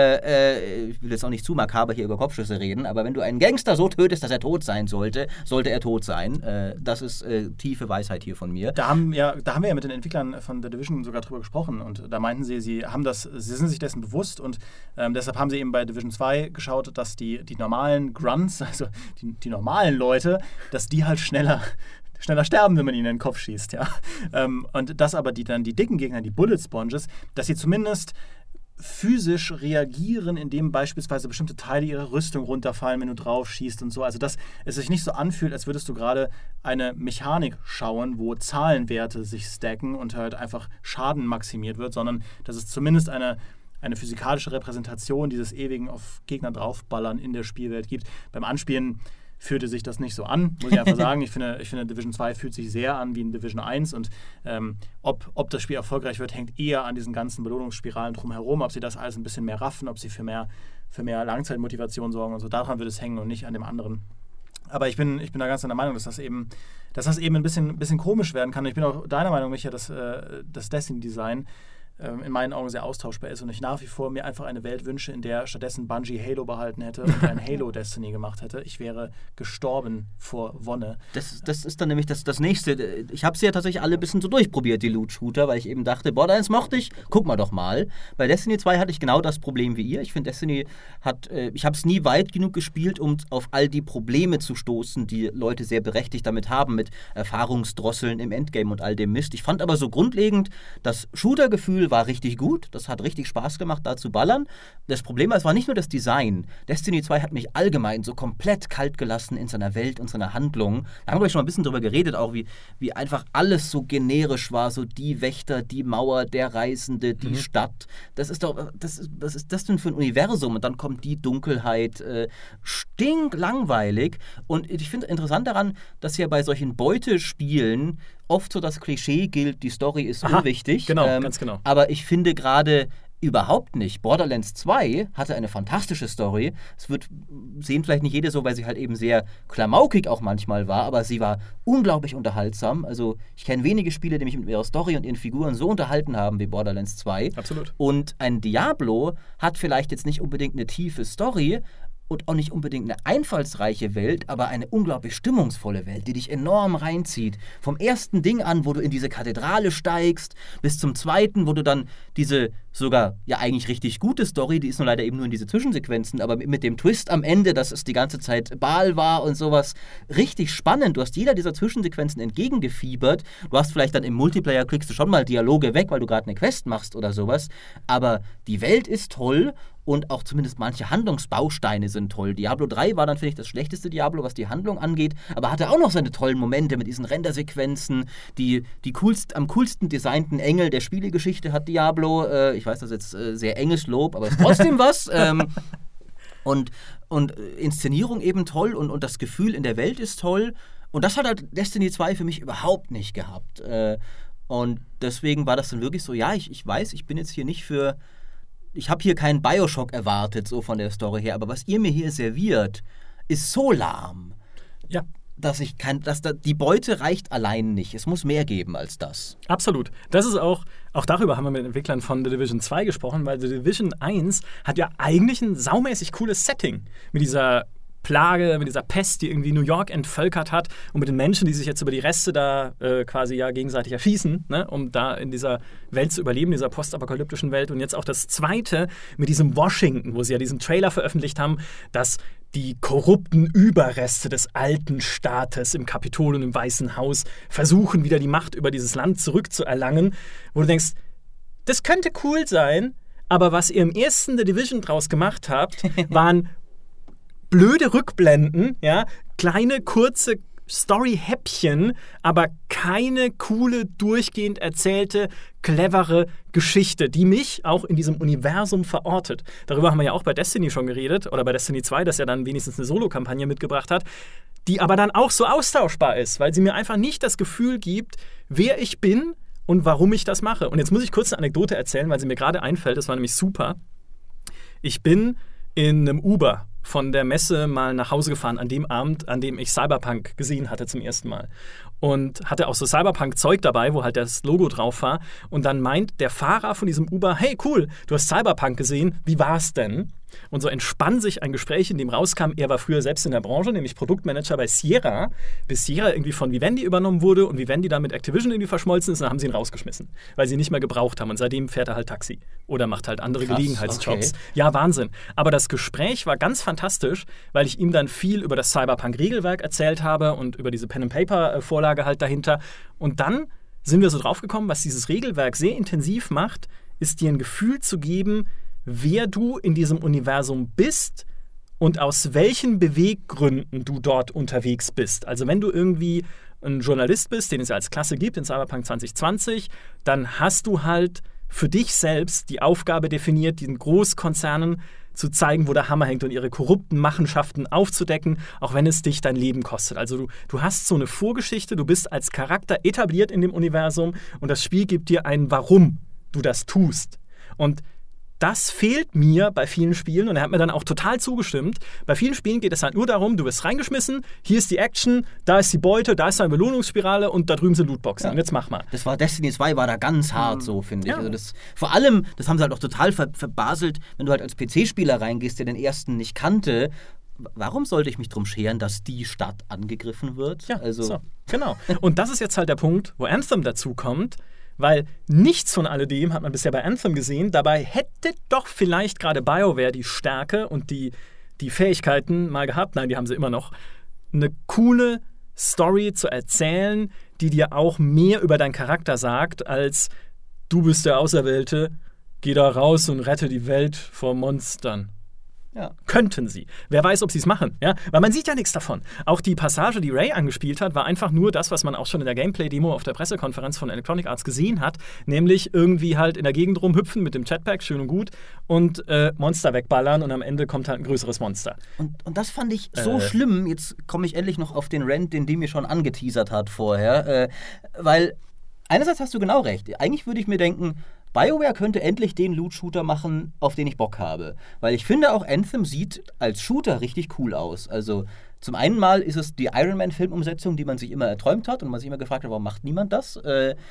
ich will jetzt auch nicht zu makaber hier über Kopfschüsse reden, aber wenn du einen Gangster so tötest, dass er tot sein sollte er tot sein. Das ist tiefe Weisheit hier von mir. Da haben wir ja mit den Entwicklern von The Division sogar drüber gesprochen und da meinten sie sind sich dessen bewusst und deshalb haben sie eben bei Division 2 geschaut, dass die normalen Grunts, also die normalen Leute, dass die halt schneller sterben, wenn man ihnen in den Kopf schießt, ja. Und dass aber die dicken Gegner, die Bullet Sponges, dass sie zumindest physisch reagieren, indem beispielsweise bestimmte Teile ihrer Rüstung runterfallen, wenn du drauf schießt und so. Also dass es sich nicht so anfühlt, als würdest du gerade eine Mechanik schauen, wo Zahlenwerte sich stacken und halt einfach Schaden maximiert wird, sondern dass es zumindest eine physikalische Repräsentation dieses ewigen auf Gegner draufballern in der Spielwelt gibt. Beim Anspielen fühlte sich das nicht so an, muss ich einfach sagen. Ich finde, Division 2 fühlt sich sehr an wie in Division 1 und ob das Spiel erfolgreich wird, hängt eher an diesen ganzen Belohnungsspiralen drumherum, ob sie das alles ein bisschen mehr raffen, ob sie für mehr Langzeitmotivation sorgen und so. Daran wird es hängen und nicht an dem anderen. Aber ich bin da ganz in der Meinung, dass das eben ein bisschen komisch werden kann. Und ich bin auch deiner Meinung, Micha, dass das Destiny-Design in meinen Augen sehr austauschbar ist und ich nach wie vor mir einfach eine Welt wünsche, in der stattdessen Bungie Halo behalten hätte und ein Halo Destiny gemacht hätte. Ich wäre gestorben vor Wonne. Das ist dann nämlich das Nächste. Ich habe sie ja tatsächlich alle ein bisschen so durchprobiert, die Loot-Shooter, weil ich eben dachte, Borderlands mochte ich, guck mal doch mal. Bei Destiny 2 hatte ich genau das Problem wie ihr. Ich finde, Destiny ich habe es nie weit genug gespielt, um auf all die Probleme zu stoßen, die Leute sehr berechtigt damit haben, mit Erfahrungsdrosseln im Endgame und all dem Mist. Ich fand aber so grundlegend, das Shooter-Gefühl war richtig gut. Das hat richtig Spaß gemacht, da zu ballern. Das Problem war, es war nicht nur das Design. Destiny 2 hat mich allgemein so komplett kalt gelassen in seiner Welt und seiner Handlung. Da haben wir schon mal ein bisschen drüber geredet, auch wie einfach alles so generisch war. So die Wächter, die Mauer, der Reisende, die Stadt. Das ist doch, was ist das denn für ein Universum? Und dann kommt die Dunkelheit. Stinklangweilig. Und ich finde interessant daran, dass ja bei solchen Beutespielen oft so das Klischee gilt, die Story ist unwichtig. Genau, ganz genau. Aber ich finde gerade überhaupt nicht. Borderlands 2 hatte eine fantastische Story. Sehen vielleicht nicht jede so, weil sie halt eben sehr klamaukig auch manchmal war, aber sie war unglaublich unterhaltsam. Also ich kenne wenige Spiele, die mich mit ihrer Story und ihren Figuren so unterhalten haben wie Borderlands 2. Absolut. Und ein Diablo hat vielleicht jetzt nicht unbedingt eine tiefe Story, und auch nicht unbedingt eine einfallsreiche Welt, aber eine unglaublich stimmungsvolle Welt, die dich enorm reinzieht. Vom ersten Ding an, wo du in diese Kathedrale steigst, bis zum zweiten, wo du dann diese sogar ja eigentlich richtig gute Story, die ist nur leider eben nur in diese Zwischensequenzen, aber mit dem Twist am Ende, dass es die ganze Zeit Baal war und sowas, richtig spannend. Du hast jeder dieser Zwischensequenzen entgegengefiebert. Du hast vielleicht dann im Multiplayer klickst du schon mal Dialoge weg, weil du gerade eine Quest machst oder sowas, aber die Welt ist toll und auch zumindest manche Handlungsbausteine sind toll. Diablo 3 war dann, finde ich, das schlechteste Diablo, was die Handlung angeht, aber hatte auch noch seine tollen Momente mit diesen Rendersequenzen. Am coolsten designten Engel der Spielegeschichte hat Diablo. Ich weiß, das ist jetzt sehr enges Lob, aber ist trotzdem was. Und Inszenierung eben toll und das Gefühl in der Welt ist toll. Und das hat halt Destiny 2 für mich überhaupt nicht gehabt. Und deswegen war das dann wirklich so, ja, ich weiß, ich bin jetzt hier nicht ich habe hier keinen Bioshock erwartet, so von der Story her, aber was ihr mir hier serviert, ist so lahm, ja, dass die Beute reicht allein nicht. Es muss mehr geben als das. Absolut. Das ist auch darüber haben wir mit den Entwicklern von The Division 2 gesprochen, weil The Division 1 hat ja eigentlich ein saumäßig cooles Setting mit dieser Plage, mit dieser Pest, die irgendwie New York entvölkert hat und mit den Menschen, die sich jetzt über die Reste da quasi ja gegenseitig erschießen, ne, um da in dieser Welt zu überleben, dieser postapokalyptischen Welt. Und jetzt auch das Zweite mit diesem Washington, wo sie ja diesen Trailer veröffentlicht haben, dass die korrupten Überreste des alten Staates im Kapitol und im Weißen Haus versuchen, wieder die Macht über dieses Land zurückzuerlangen, wo du denkst, das könnte cool sein, aber was ihr im ersten The Division draus gemacht habt, waren blöde Rückblenden, ja, kleine, kurze Story-Häppchen, aber keine coole, durchgehend erzählte, clevere Geschichte, die mich auch in diesem Universum verortet. Darüber haben wir ja auch bei Destiny schon geredet, oder bei Destiny 2, das ja dann wenigstens eine Solo-Kampagne mitgebracht hat, die aber dann auch so austauschbar ist, weil sie mir einfach nicht das Gefühl gibt, wer ich bin und warum ich das mache. Und jetzt muss ich kurz eine Anekdote erzählen, weil sie mir gerade einfällt, das war nämlich super. Ich bin in einem Uber von der Messe mal nach Hause gefahren, an dem Abend, an dem ich Cyberpunk gesehen hatte zum ersten Mal. Und hatte auch so Cyberpunk-Zeug dabei, wo halt das Logo drauf war. Und dann meint der Fahrer von diesem Uber, hey cool, du hast Cyberpunk gesehen, wie war's denn? Und so entspann sich ein Gespräch, in dem rauskam, er war früher selbst in der Branche, nämlich Produktmanager bei Sierra, bis Sierra irgendwie von Vivendi übernommen wurde und Vivendi dann mit Activision irgendwie verschmolzen ist, dann haben sie ihn rausgeschmissen, weil sie ihn nicht mehr gebraucht haben und seitdem fährt er halt Taxi oder macht halt andere Gelegenheitsjobs. Okay. Ja, Wahnsinn. Aber das Gespräch war ganz fantastisch, weil ich ihm dann viel über das Cyberpunk-Regelwerk erzählt habe und über diese Pen-and-Paper-Vorlage halt dahinter. Und dann sind wir so draufgekommen, was dieses Regelwerk sehr intensiv macht, ist dir ein Gefühl zu geben, wer du in diesem Universum bist und aus welchen Beweggründen du dort unterwegs bist. Also wenn du irgendwie ein Journalist bist, den es ja als Klasse gibt in Cyberpunk 2020, dann hast du halt für dich selbst die Aufgabe definiert, den Großkonzernen zu zeigen, wo der Hammer hängt und ihre korrupten Machenschaften aufzudecken, auch wenn es dich dein Leben kostet. Also du hast so eine Vorgeschichte, du bist als Charakter etabliert in dem Universum und das Spiel gibt dir ein Warum du das tust. Und das fehlt mir bei vielen Spielen und er hat mir dann auch total zugestimmt. Bei vielen Spielen geht es halt nur darum, du wirst reingeschmissen, hier ist die Action, da ist die Beute, da ist eine Belohnungsspirale und da drüben sind Lootboxen. Ja. Und jetzt mach mal. Das war Destiny 2 war da ganz hart so, finde ich. Ja. Also vor allem, das haben sie halt auch total verbaselt, wenn du halt als PC-Spieler reingehst, der den ersten nicht kannte. Warum sollte ich mich drum scheren, dass die Stadt angegriffen wird? Ja, also so, genau. Und das ist jetzt halt der Punkt, wo Anthem dazu kommt. Weil nichts von alledem hat man bisher bei Anthem gesehen. Dabei hätte doch vielleicht gerade BioWare die Stärke und die Fähigkeiten mal gehabt, nein, die haben sie immer noch, eine coole Story zu erzählen, die dir auch mehr über deinen Charakter sagt, als du bist der Auserwählte, geh da raus und rette die Welt vor Monstern. Ja. Könnten sie. Wer weiß, ob sie es machen. Ja? Weil man sieht ja nichts davon. Auch die Passage, die Ray angespielt hat, war einfach nur das, was man auch schon in der Gameplay-Demo auf der Pressekonferenz von Electronic Arts gesehen hat. Nämlich irgendwie halt in der Gegend rumhüpfen mit dem Jetpack, schön und gut, und Monster wegballern und am Ende kommt halt ein größeres Monster. Und das fand ich so schlimm. Jetzt komme ich endlich noch auf den Rant, den die mir schon angeteasert hat vorher. Weil einerseits hast du genau recht. Eigentlich würde ich mir denken, BioWare könnte endlich den Loot-Shooter machen, auf den ich Bock habe. Weil ich finde auch, Anthem sieht als Shooter richtig cool aus. Also zum einen mal ist es die Iron Man-Filmumsetzung, die man sich immer erträumt hat und man sich immer gefragt hat, warum macht niemand das?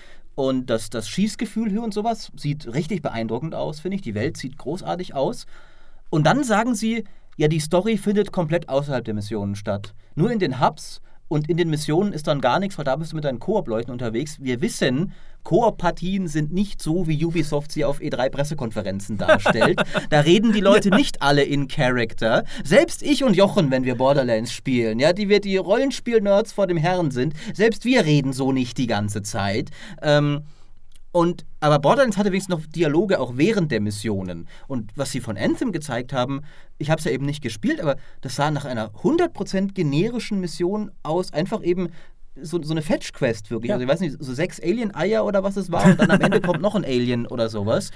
Und das Schießgefühl hier und sowas sieht richtig beeindruckend aus, finde ich. Die Welt sieht großartig aus. Und dann sagen sie, ja, die Story findet komplett außerhalb der Missionen statt. Nur in den Hubs. Und in den Missionen ist dann gar nichts, weil da bist du mit deinen Koop-Leuten unterwegs. Wir wissen, Koop-Partien sind nicht so, wie Ubisoft sie auf E3-Pressekonferenzen darstellt. Da reden die Leute nicht alle in Character. Selbst ich und Jochen, wenn wir Borderlands spielen, ja, die wir die Rollenspiel-Nerds vor dem Herrn sind, selbst wir reden so nicht die ganze Zeit. Aber Borderlands hatte wenigstens noch Dialoge auch während der Missionen. Und was sie von Anthem gezeigt haben, ich habe es ja eben nicht gespielt, aber das sah nach einer 100% generischen Mission aus. Einfach eben so eine Fetch-Quest wirklich. Ja. Also ich weiß nicht, so 6 Alien-Eier oder was es war und dann am Ende kommt noch ein Alien oder sowas.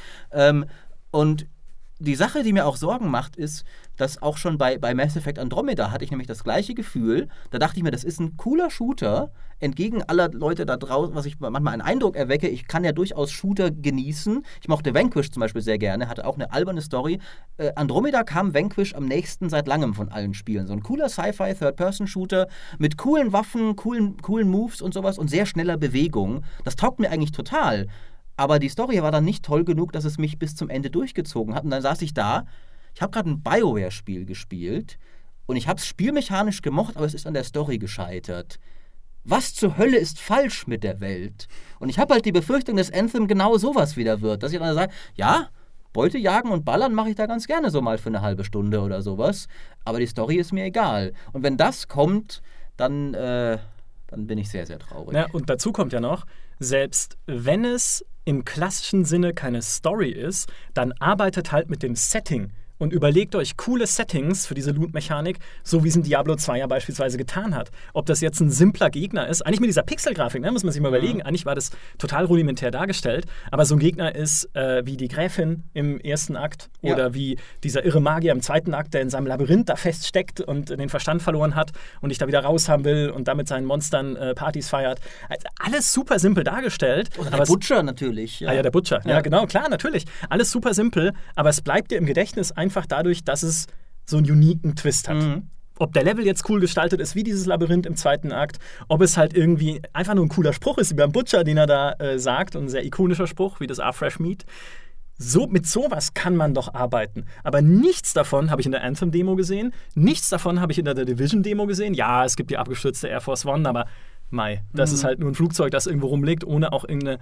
Und die Sache, die mir auch Sorgen macht, ist, dass auch schon bei Mass Effect Andromeda hatte ich nämlich das gleiche Gefühl. Da dachte ich mir, das ist ein cooler Shooter, entgegen aller Leute da draußen, was ich manchmal einen Eindruck erwecke, ich kann ja durchaus Shooter genießen. Ich mochte Vanquish zum Beispiel sehr gerne, hatte auch eine alberne Story. Andromeda kam Vanquish am nächsten seit langem von allen Spielen. So ein cooler Sci-Fi Third-Person-Shooter mit coolen Waffen, coolen Moves und sowas und sehr schneller Bewegung. Das taugt mir eigentlich total. Aber die Story war dann nicht toll genug, dass es mich bis zum Ende durchgezogen hat. Und dann saß ich da, ich habe gerade ein BioWare-Spiel gespielt und ich habe es spielmechanisch gemocht, aber es ist an der Story gescheitert. Was zur Hölle ist falsch mit der Welt? Und ich habe halt die Befürchtung, dass Anthem genau sowas wieder wird. Dass ich dann sage, ja, Beute jagen und ballern mache ich da ganz gerne so mal für eine halbe Stunde oder sowas. Aber die Story ist mir egal. Und wenn das kommt, dann bin ich sehr, sehr traurig. Ja, und dazu kommt ja noch, selbst wenn es im klassischen Sinne keine Story ist, dann arbeitet halt mit dem Setting und überlegt euch coole Settings für diese Loot-Mechanik, so wie es in Diablo 2 ja beispielsweise getan hat. Ob das jetzt ein simpler Gegner ist, eigentlich mit dieser Pixelgrafik, ne, muss man sich mal überlegen, eigentlich war das total rudimentär dargestellt, aber so ein Gegner ist wie die Gräfin im ersten Akt oder wie dieser irre Magier im zweiten Akt, der in seinem Labyrinth da feststeckt und den Verstand verloren hat und dich da wieder raus haben will und damit seinen Monstern Partys feiert. Also alles super simpel dargestellt. Oder der Butcher natürlich. Ja. Der Butcher. Ja, genau, klar, natürlich. Alles super simpel, aber es bleibt dir im Gedächtnis einfach dadurch, dass es so einen uniken Twist hat. Mhm. Ob der Level jetzt cool gestaltet ist, wie dieses Labyrinth im zweiten Akt, ob es halt irgendwie einfach nur ein cooler Spruch ist, wie beim Butcher, den er da sagt, und ein sehr ikonischer Spruch, wie das Fresh Meat. Mit sowas kann man doch arbeiten. Aber nichts davon habe ich in der Anthem-Demo gesehen, nichts davon habe ich in der The Division-Demo gesehen. Ja, es gibt die abgestürzte Air Force One, aber das ist halt nur ein Flugzeug, das irgendwo rumliegt, ohne auch irgendeine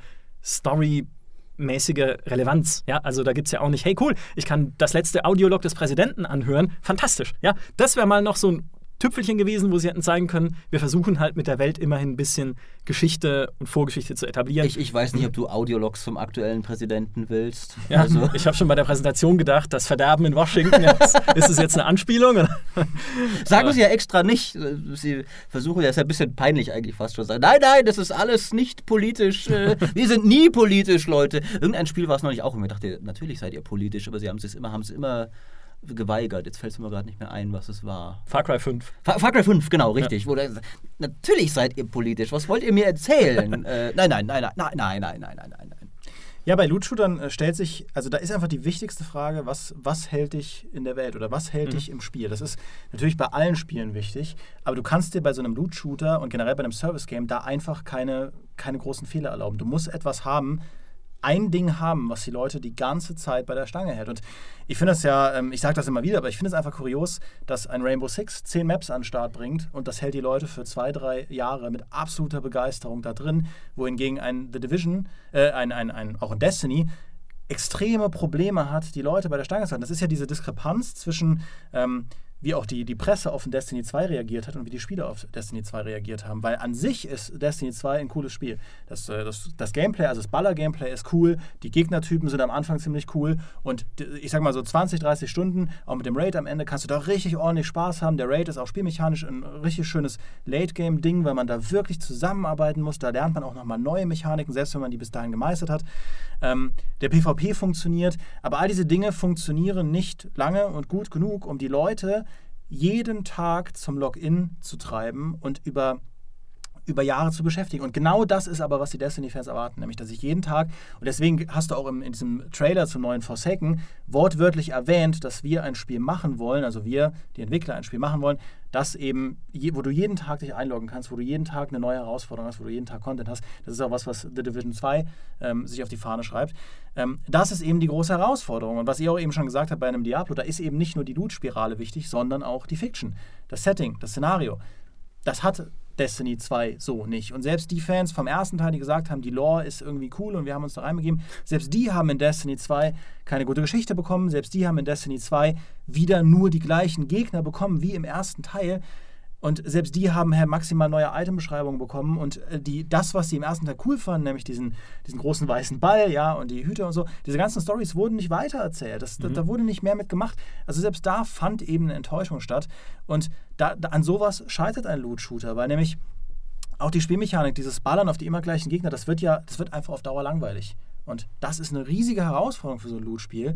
Story-mäßige Relevanz. Ja, also da gibt es ja auch nicht, hey cool, ich kann das letzte Audiolog des Präsidenten anhören. Fantastisch. Ja, das wäre mal noch so ein Tüpfelchen gewesen, wo sie hätten zeigen können, wir versuchen halt mit der Welt immerhin ein bisschen Geschichte und Vorgeschichte zu etablieren. Ich weiß nicht, ob du Audiologs vom aktuellen Präsidenten willst. Ja, also. Ich habe schon bei der Präsentation gedacht, das Verderben in Washington, ist es jetzt eine Anspielung? Sagen sie ja extra nicht. Sie versuchen, das ist ja ein bisschen peinlich eigentlich fast schon, sagen, nein, das ist alles nicht politisch. Wir sind nie politisch, Leute. Irgendein Spiel war es neulich auch und ich dachte, natürlich seid ihr politisch, aber sie haben es immer geweigert. Jetzt fällt es mir gerade nicht mehr ein, was es war. Far Cry 5. Far Cry 5, genau, richtig. Ja. Natürlich seid ihr politisch. Was wollt ihr mir erzählen? Nein. Ja, bei Loot-Shootern stellt sich, also da ist einfach die wichtigste Frage, was hält dich in der Welt oder was hält dich im Spiel? Das ist natürlich bei allen Spielen wichtig, aber du kannst dir bei so einem Loot-Shooter und generell bei einem Service-Game da einfach keine großen Fehler erlauben. Du musst etwas haben, ein Ding haben, was die Leute die ganze Zeit bei der Stange hält. Und ich finde das ja, ich sage das immer wieder, aber ich finde es einfach kurios, dass ein Rainbow Six 10 Maps an den Start bringt und das hält die Leute für 2-3 Jahre mit absoluter Begeisterung da drin, wohingegen ein The Division, auch ein Destiny, extreme Probleme hat, die Leute bei der Stange zu halten. Das ist ja diese Diskrepanz zwischen wie auch die Presse auf Destiny 2 reagiert hat und wie die Spieler auf Destiny 2 reagiert haben. Weil an sich ist Destiny 2 ein cooles Spiel. Das Gameplay, also das Baller-Gameplay ist cool, die Gegnertypen sind am Anfang ziemlich cool und ich sag mal so 20, 30 Stunden, auch mit dem Raid am Ende, kannst du da richtig ordentlich Spaß haben. Der Raid ist auch spielmechanisch ein richtig schönes Late-Game-Ding, weil man da wirklich zusammenarbeiten muss. Da lernt man auch nochmal neue Mechaniken, selbst wenn man die bis dahin gemeistert hat. Der PvP funktioniert, aber all diese Dinge funktionieren nicht lange und gut genug, um die Leute jeden Tag zum Login zu treiben und über Jahre zu beschäftigen. Und genau das ist aber, was die Destiny-Fans erwarten, nämlich, dass ich jeden Tag, und deswegen hast du auch in diesem Trailer zum neuen Forsaken wortwörtlich erwähnt, dass wir ein Spiel machen wollen, also wir, die Entwickler, ein Spiel machen wollen, das eben, wo du jeden Tag dich einloggen kannst, wo du jeden Tag eine neue Herausforderung hast, wo du jeden Tag Content hast. Das ist auch was The Division 2 sich auf die Fahne schreibt. Das ist eben die große Herausforderung. Und was ihr auch eben schon gesagt habt bei einem Diablo, da ist eben nicht nur die Loot-Spirale wichtig, sondern auch die Fiction, das Setting, das Szenario. Das hat Destiny 2 so nicht. Und selbst die Fans vom ersten Teil, die gesagt haben, die Lore ist irgendwie cool und wir haben uns da reinbegeben, selbst die haben in Destiny 2 keine gute Geschichte bekommen, selbst die haben in Destiny 2 wieder nur die gleichen Gegner bekommen wie im ersten Teil. Und selbst die haben maximal neue Itembeschreibungen bekommen und das, was sie im ersten Teil cool fanden, nämlich diesen großen weißen Ball, ja, und die Hüte und so, diese ganzen Storys wurden nicht weitererzählt. Da wurde nicht mehr mitgemacht. Also selbst da fand eben eine Enttäuschung statt. Und an sowas scheitert ein Loot-Shooter, weil nämlich auch die Spielmechanik, dieses Ballern auf die immer gleichen Gegner, das wird einfach auf Dauer langweilig. Und das ist eine riesige Herausforderung für so ein Loot-Spiel,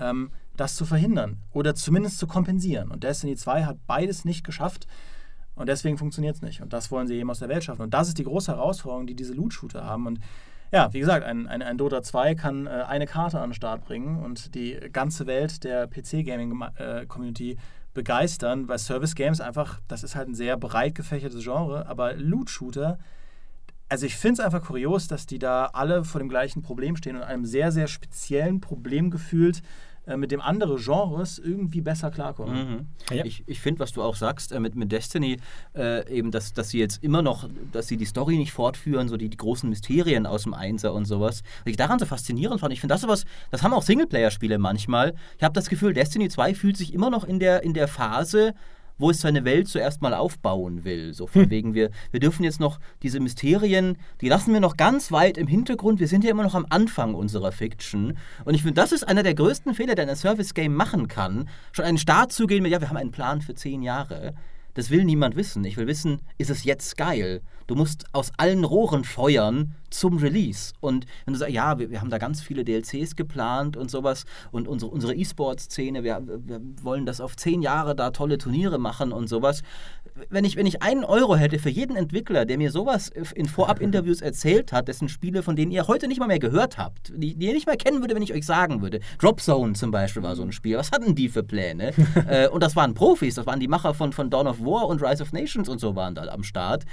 das zu verhindern oder zumindest zu kompensieren. Und Destiny 2 hat beides nicht geschafft. Und deswegen funktioniert es nicht. Und das wollen sie eben aus der Welt schaffen. Und das ist die große Herausforderung, die diese Loot-Shooter haben. Und ja, wie gesagt, ein Dota 2 kann eine Karte an den Start bringen und die ganze Welt der PC-Gaming-Community begeistern, weil Service-Games einfach, das ist halt ein sehr breit gefächertes Genre, aber Loot-Shooter, also ich finde es einfach kurios, dass die da alle vor dem gleichen Problem stehen und einem sehr, sehr speziellen Problem gefühlt, mit dem andere Genres irgendwie besser klarkommen. Mhm. Ja. Ich finde, was du auch sagst, mit Destiny, eben, dass sie jetzt immer noch, dass sie die Story nicht fortführen, so die großen Mysterien aus dem Einser und sowas. Was ich daran so faszinierend fand, ich finde das sowas, das haben auch Singleplayer-Spiele manchmal. Ich habe das Gefühl, Destiny 2 fühlt sich immer noch in der Phase, wo es seine Welt zuerst mal aufbauen will. So von wegen, wir dürfen jetzt noch diese Mysterien, die lassen wir noch ganz weit im Hintergrund. Wir sind ja immer noch am Anfang unserer Fiction. Und ich finde, das ist einer der größten Fehler, den ein Service-Game machen kann. Schon einen Start zu gehen mit, ja, wir haben einen Plan für 10 Jahre. Das will niemand wissen. Ich will wissen, ist es jetzt geil? Du musst aus allen Rohren feuern zum Release. Und wenn du sagst, ja, wir haben da ganz viele DLCs geplant und sowas und unsere E-Sport-Szene, wir wollen das auf 10 Jahre da tolle Turniere machen und sowas. Wenn ich 1 Euro hätte für jeden Entwickler, der mir sowas in Vorab-Interviews erzählt hat, dessen Spiele, von denen ihr heute nicht mal mehr gehört habt, die ihr nicht mehr kennen würde, wenn ich euch sagen würde. Drop Zone zum Beispiel war so ein Spiel. Was hatten die für Pläne? Und das waren Profis, das waren die Macher von Dawn of War und Rise of Nations und so waren da am Start.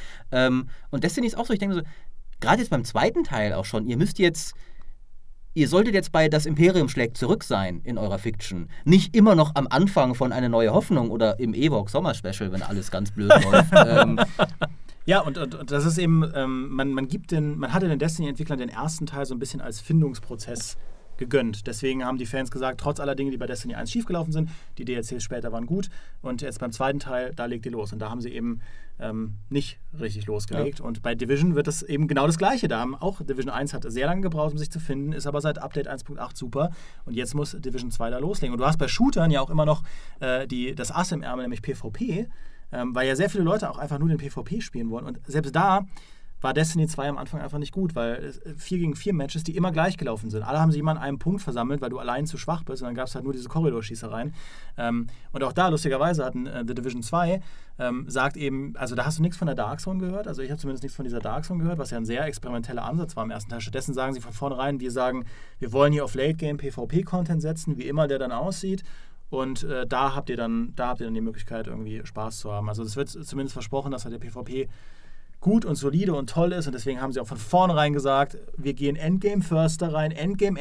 Und Destiny ist auch so, ich denke so, gerade jetzt beim zweiten Teil auch schon, ihr solltet jetzt bei Das Imperium schlägt zurück sein in eurer Fiction. Nicht immer noch am Anfang von Eine neue Hoffnung oder im Ewok Sommer-Special, wenn alles ganz blöd läuft. Ja, und das ist eben, man hatte den Destiny-Entwicklern den ersten Teil so ein bisschen als Findungsprozess gegönnt. Deswegen haben die Fans gesagt, trotz aller Dinge, die bei Destiny 1 schiefgelaufen sind, die DLCs später waren gut und jetzt beim zweiten Teil, da legt ihr los. Und da haben sie eben nicht richtig losgelegt. Ja. Und bei Division wird das eben genau das Gleiche. Da haben auch Division 1 hat sehr lange gebraucht, um sich zu finden, ist aber seit Update 1.8 super und jetzt muss Division 2 da loslegen. Und du hast bei Shootern ja auch immer noch das Ass im Ärmel, nämlich PvP, weil ja sehr viele Leute auch einfach nur den PvP spielen wollen. Und selbst da war Destiny 2 am Anfang einfach nicht gut, weil 4 gegen 4 Matches, die immer gleich gelaufen sind. Alle haben sich immer an einem Punkt versammelt, weil du allein zu schwach bist und dann gab es halt nur diese Korridorschießereien. Und auch da, lustigerweise, hatten The Division 2 sagt eben, also da hast du nichts von der Dark Zone gehört, also ich habe zumindest nichts von dieser Dark Zone gehört, was ja ein sehr experimenteller Ansatz war im ersten Teil. Stattdessen sagen sie von vornherein, wir wollen hier auf Late-Game PvP-Content setzen, wie immer der dann aussieht. Und da habt ihr dann die Möglichkeit, irgendwie Spaß zu haben. Also es wird zumindest versprochen, dass halt der PvP gut und solide und toll ist und deswegen haben sie auch von vornherein gesagt, wir gehen Endgame first da rein, Endgame.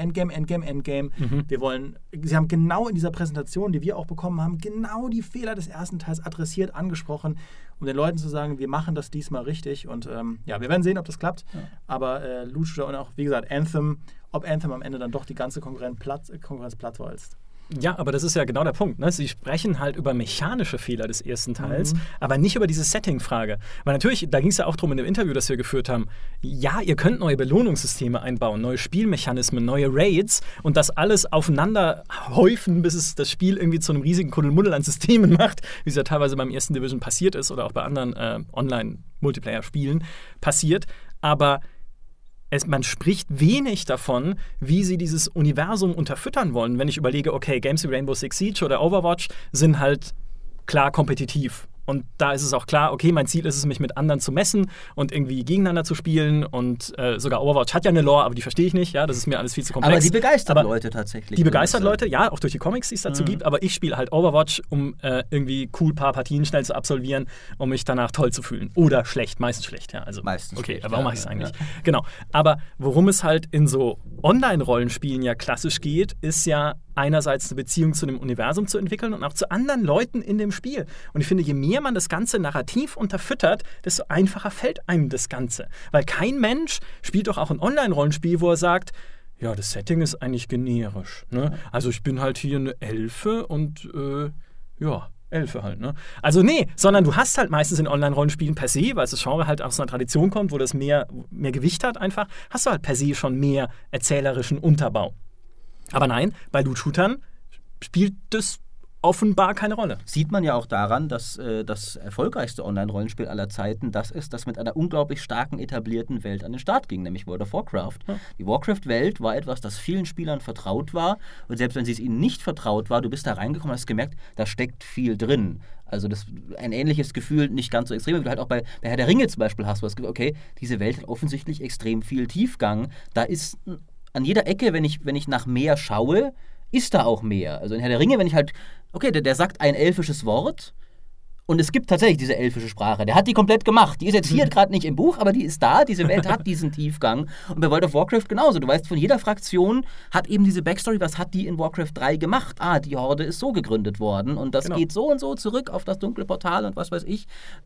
Sie haben genau in dieser Präsentation, die wir auch bekommen haben, genau die Fehler des ersten Teils adressiert, angesprochen, um den Leuten zu sagen, wir machen das diesmal richtig und wir werden sehen, ob das klappt, aber Loot-Shooter und auch, wie gesagt, ob Anthem am Ende dann doch die ganze Konkurrenz plattwalzt. Ja, aber das ist ja genau der Punkt. Ne? Sie sprechen halt über mechanische Fehler des ersten Teils, aber nicht über diese Setting-Frage. Weil natürlich, da ging es ja auch darum in dem Interview, das wir geführt haben, ja, ihr könnt neue Belohnungssysteme einbauen, neue Spielmechanismen, neue Raids und das alles aufeinander häufen, bis es das Spiel irgendwie zu einem riesigen Kuddelmuddel an Systemen macht, wie es ja teilweise beim ersten Division passiert ist oder auch bei anderen Online-Multiplayer-Spielen passiert. Aber man spricht wenig davon, wie sie dieses Universum unterfüttern wollen. Wenn ich überlege, okay, Games wie Rainbow Six Siege oder Overwatch sind halt klar kompetitiv. Und da ist es auch klar, okay, mein Ziel ist es, mich mit anderen zu messen und irgendwie gegeneinander zu spielen. Und sogar Overwatch hat ja eine Lore, aber die verstehe ich nicht. Ja, das ist mir alles viel zu komplex. Aber die begeistert Leute tatsächlich. Die begeistert Leute, ja, auch durch die Comics, die es dazu gibt. Aber ich spiele halt Overwatch, um irgendwie cool ein paar Partien schnell zu absolvieren, um mich danach toll zu fühlen. Oder schlecht, meistens schlecht. Ja, also, meistens okay, schlecht, warum mache ich es eigentlich? Ja. Genau. Aber worum es halt in so Online-Rollenspielen ja klassisch geht, ist ja einerseits eine Beziehung zu dem Universum zu entwickeln und auch zu anderen Leuten in dem Spiel. Und ich finde, je mehr man das ganze Narrativ unterfüttert, desto einfacher fällt einem das Ganze. Weil kein Mensch spielt doch auch ein Online-Rollenspiel, wo er sagt, ja, das Setting ist eigentlich generisch. Ne? Also ich bin halt hier eine Elfe und Elfe halt, ne? Also nee, sondern du hast halt meistens in Online-Rollenspielen per se, weil das Genre halt aus einer Tradition kommt, wo das mehr Gewicht hat einfach, hast du halt per se schon mehr erzählerischen Unterbau. Aber nein, bei Loot-Shootern spielt das offenbar keine Rolle. Sieht man ja auch daran, dass das erfolgreichste Online-Rollenspiel aller Zeiten das ist, das mit einer unglaublich starken etablierten Welt an den Start ging, nämlich World of Warcraft. Ja. Die Warcraft-Welt war etwas, das vielen Spielern vertraut war und selbst wenn sie es ihnen nicht vertraut war, du bist da reingekommen und hast gemerkt, da steckt viel drin. Also das ein ähnliches Gefühl, nicht ganz so extrem, wie du halt auch bei Herr der Ringe zum Beispiel hast, wo es gibt, okay, diese Welt hat offensichtlich extrem viel Tiefgang. Da ist an jeder Ecke, wenn ich nach mehr schaue, ist da auch mehr. Also in Herr der Ringe, wenn ich halt, okay, der sagt ein elfisches Wort und es gibt tatsächlich diese elfische Sprache. Der hat die komplett gemacht. Die ist jetzt hier gerade nicht im Buch, aber die ist da. Diese Welt hat diesen Tiefgang. Und bei World of Warcraft genauso. Du weißt, von jeder Fraktion hat eben diese Backstory, was hat die in Warcraft 3 gemacht? Die Horde ist so gegründet worden und das geht so und so zurück auf das dunkle Portal und was weiß ich.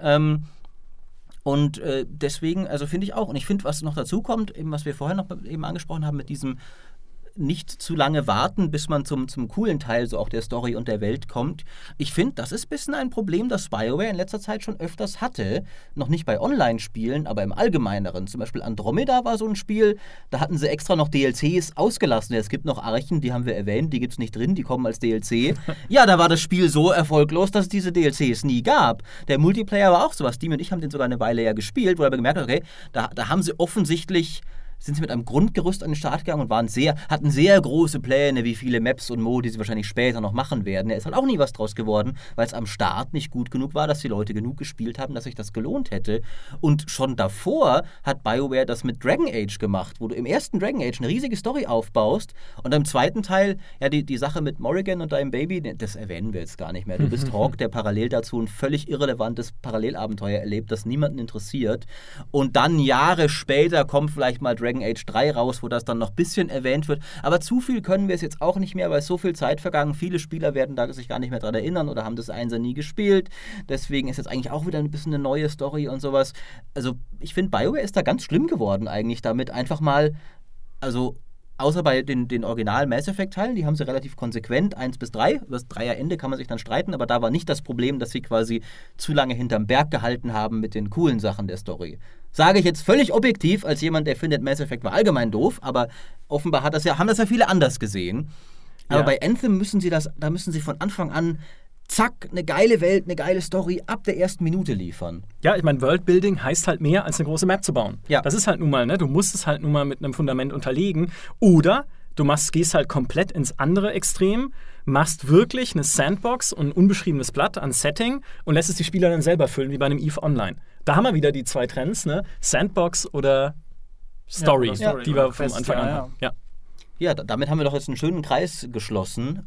Und deswegen, also finde ich auch, und ich finde, was noch dazu kommt, eben was wir vorher noch eben angesprochen haben, mit diesem nicht zu lange warten, bis man zum coolen Teil so auch der Story und der Welt kommt. Ich finde, das ist ein bisschen ein Problem, das BioWare in letzter Zeit schon öfters hatte. Noch nicht bei Online-Spielen, aber im Allgemeineren. Zum Beispiel Andromeda war so ein Spiel, da hatten sie extra noch DLCs ausgelassen. Es gibt noch Archen, die haben wir erwähnt, die gibt es nicht drin, die kommen als DLC. Ja, da war das Spiel so erfolglos, dass es diese DLCs nie gab. Der Multiplayer war auch sowas. Dimi und ich haben den sogar eine Weile ja gespielt, wo wir gemerkt haben, okay, da haben sie offensichtlich sind sie mit einem Grundgerüst an den Start gegangen und hatten sehr große Pläne, wie viele Maps und Modi sie wahrscheinlich später noch machen werden. Da ist halt auch nie was draus geworden, weil es am Start nicht gut genug war, dass die Leute genug gespielt haben, dass sich das gelohnt hätte. Und schon davor hat BioWare das mit Dragon Age gemacht, wo du im ersten Dragon Age eine riesige Story aufbaust und im zweiten Teil, ja, die Sache mit Morrigan und deinem Baby, das erwähnen wir jetzt gar nicht mehr. Du bist Hawk, der parallel dazu ein völlig irrelevantes Parallelabenteuer erlebt, das niemanden interessiert. Und dann Jahre später kommt vielleicht mal Dragon Age 3 raus, wo das dann noch ein bisschen erwähnt wird. Aber zu viel können wir es jetzt auch nicht mehr, weil es so viel Zeit vergangen. Viele Spieler werden da sich gar nicht mehr dran erinnern oder haben das Einser nie gespielt. Deswegen ist jetzt eigentlich auch wieder ein bisschen eine neue Story und sowas. Also ich finde, BioWare ist da ganz schlimm geworden eigentlich damit. Einfach mal, also außer bei den Original Mass Effect Teilen, die haben sie relativ konsequent, 1 bis 3. Über das 3er Ende kann man sich dann streiten, aber da war nicht das Problem, dass sie quasi zu lange hinterm Berg gehalten haben mit den coolen Sachen der Story. Sage ich jetzt völlig objektiv, als jemand, der findet, Mass Effect war allgemein doof, aber offenbar haben das ja viele anders gesehen. Aber bei Anthem müssen sie von Anfang an zack, eine geile Welt, eine geile Story ab der ersten Minute liefern. Ja, ich meine, Worldbuilding heißt halt mehr, als eine große Map zu bauen. Ja. Das ist halt nun mal, ne? Du musst es halt nun mal mit einem Fundament unterlegen. Oder du gehst halt komplett ins andere Extrem, machst wirklich eine Sandbox und ein unbeschriebenes Blatt an Setting und lässt es die Spieler dann selber füllen, wie bei einem EVE Online. Da haben wir wieder die zwei Trends, ne? Sandbox oder Story, die wir vom Anfang an haben. Ja, damit haben wir doch jetzt einen schönen Kreis geschlossen.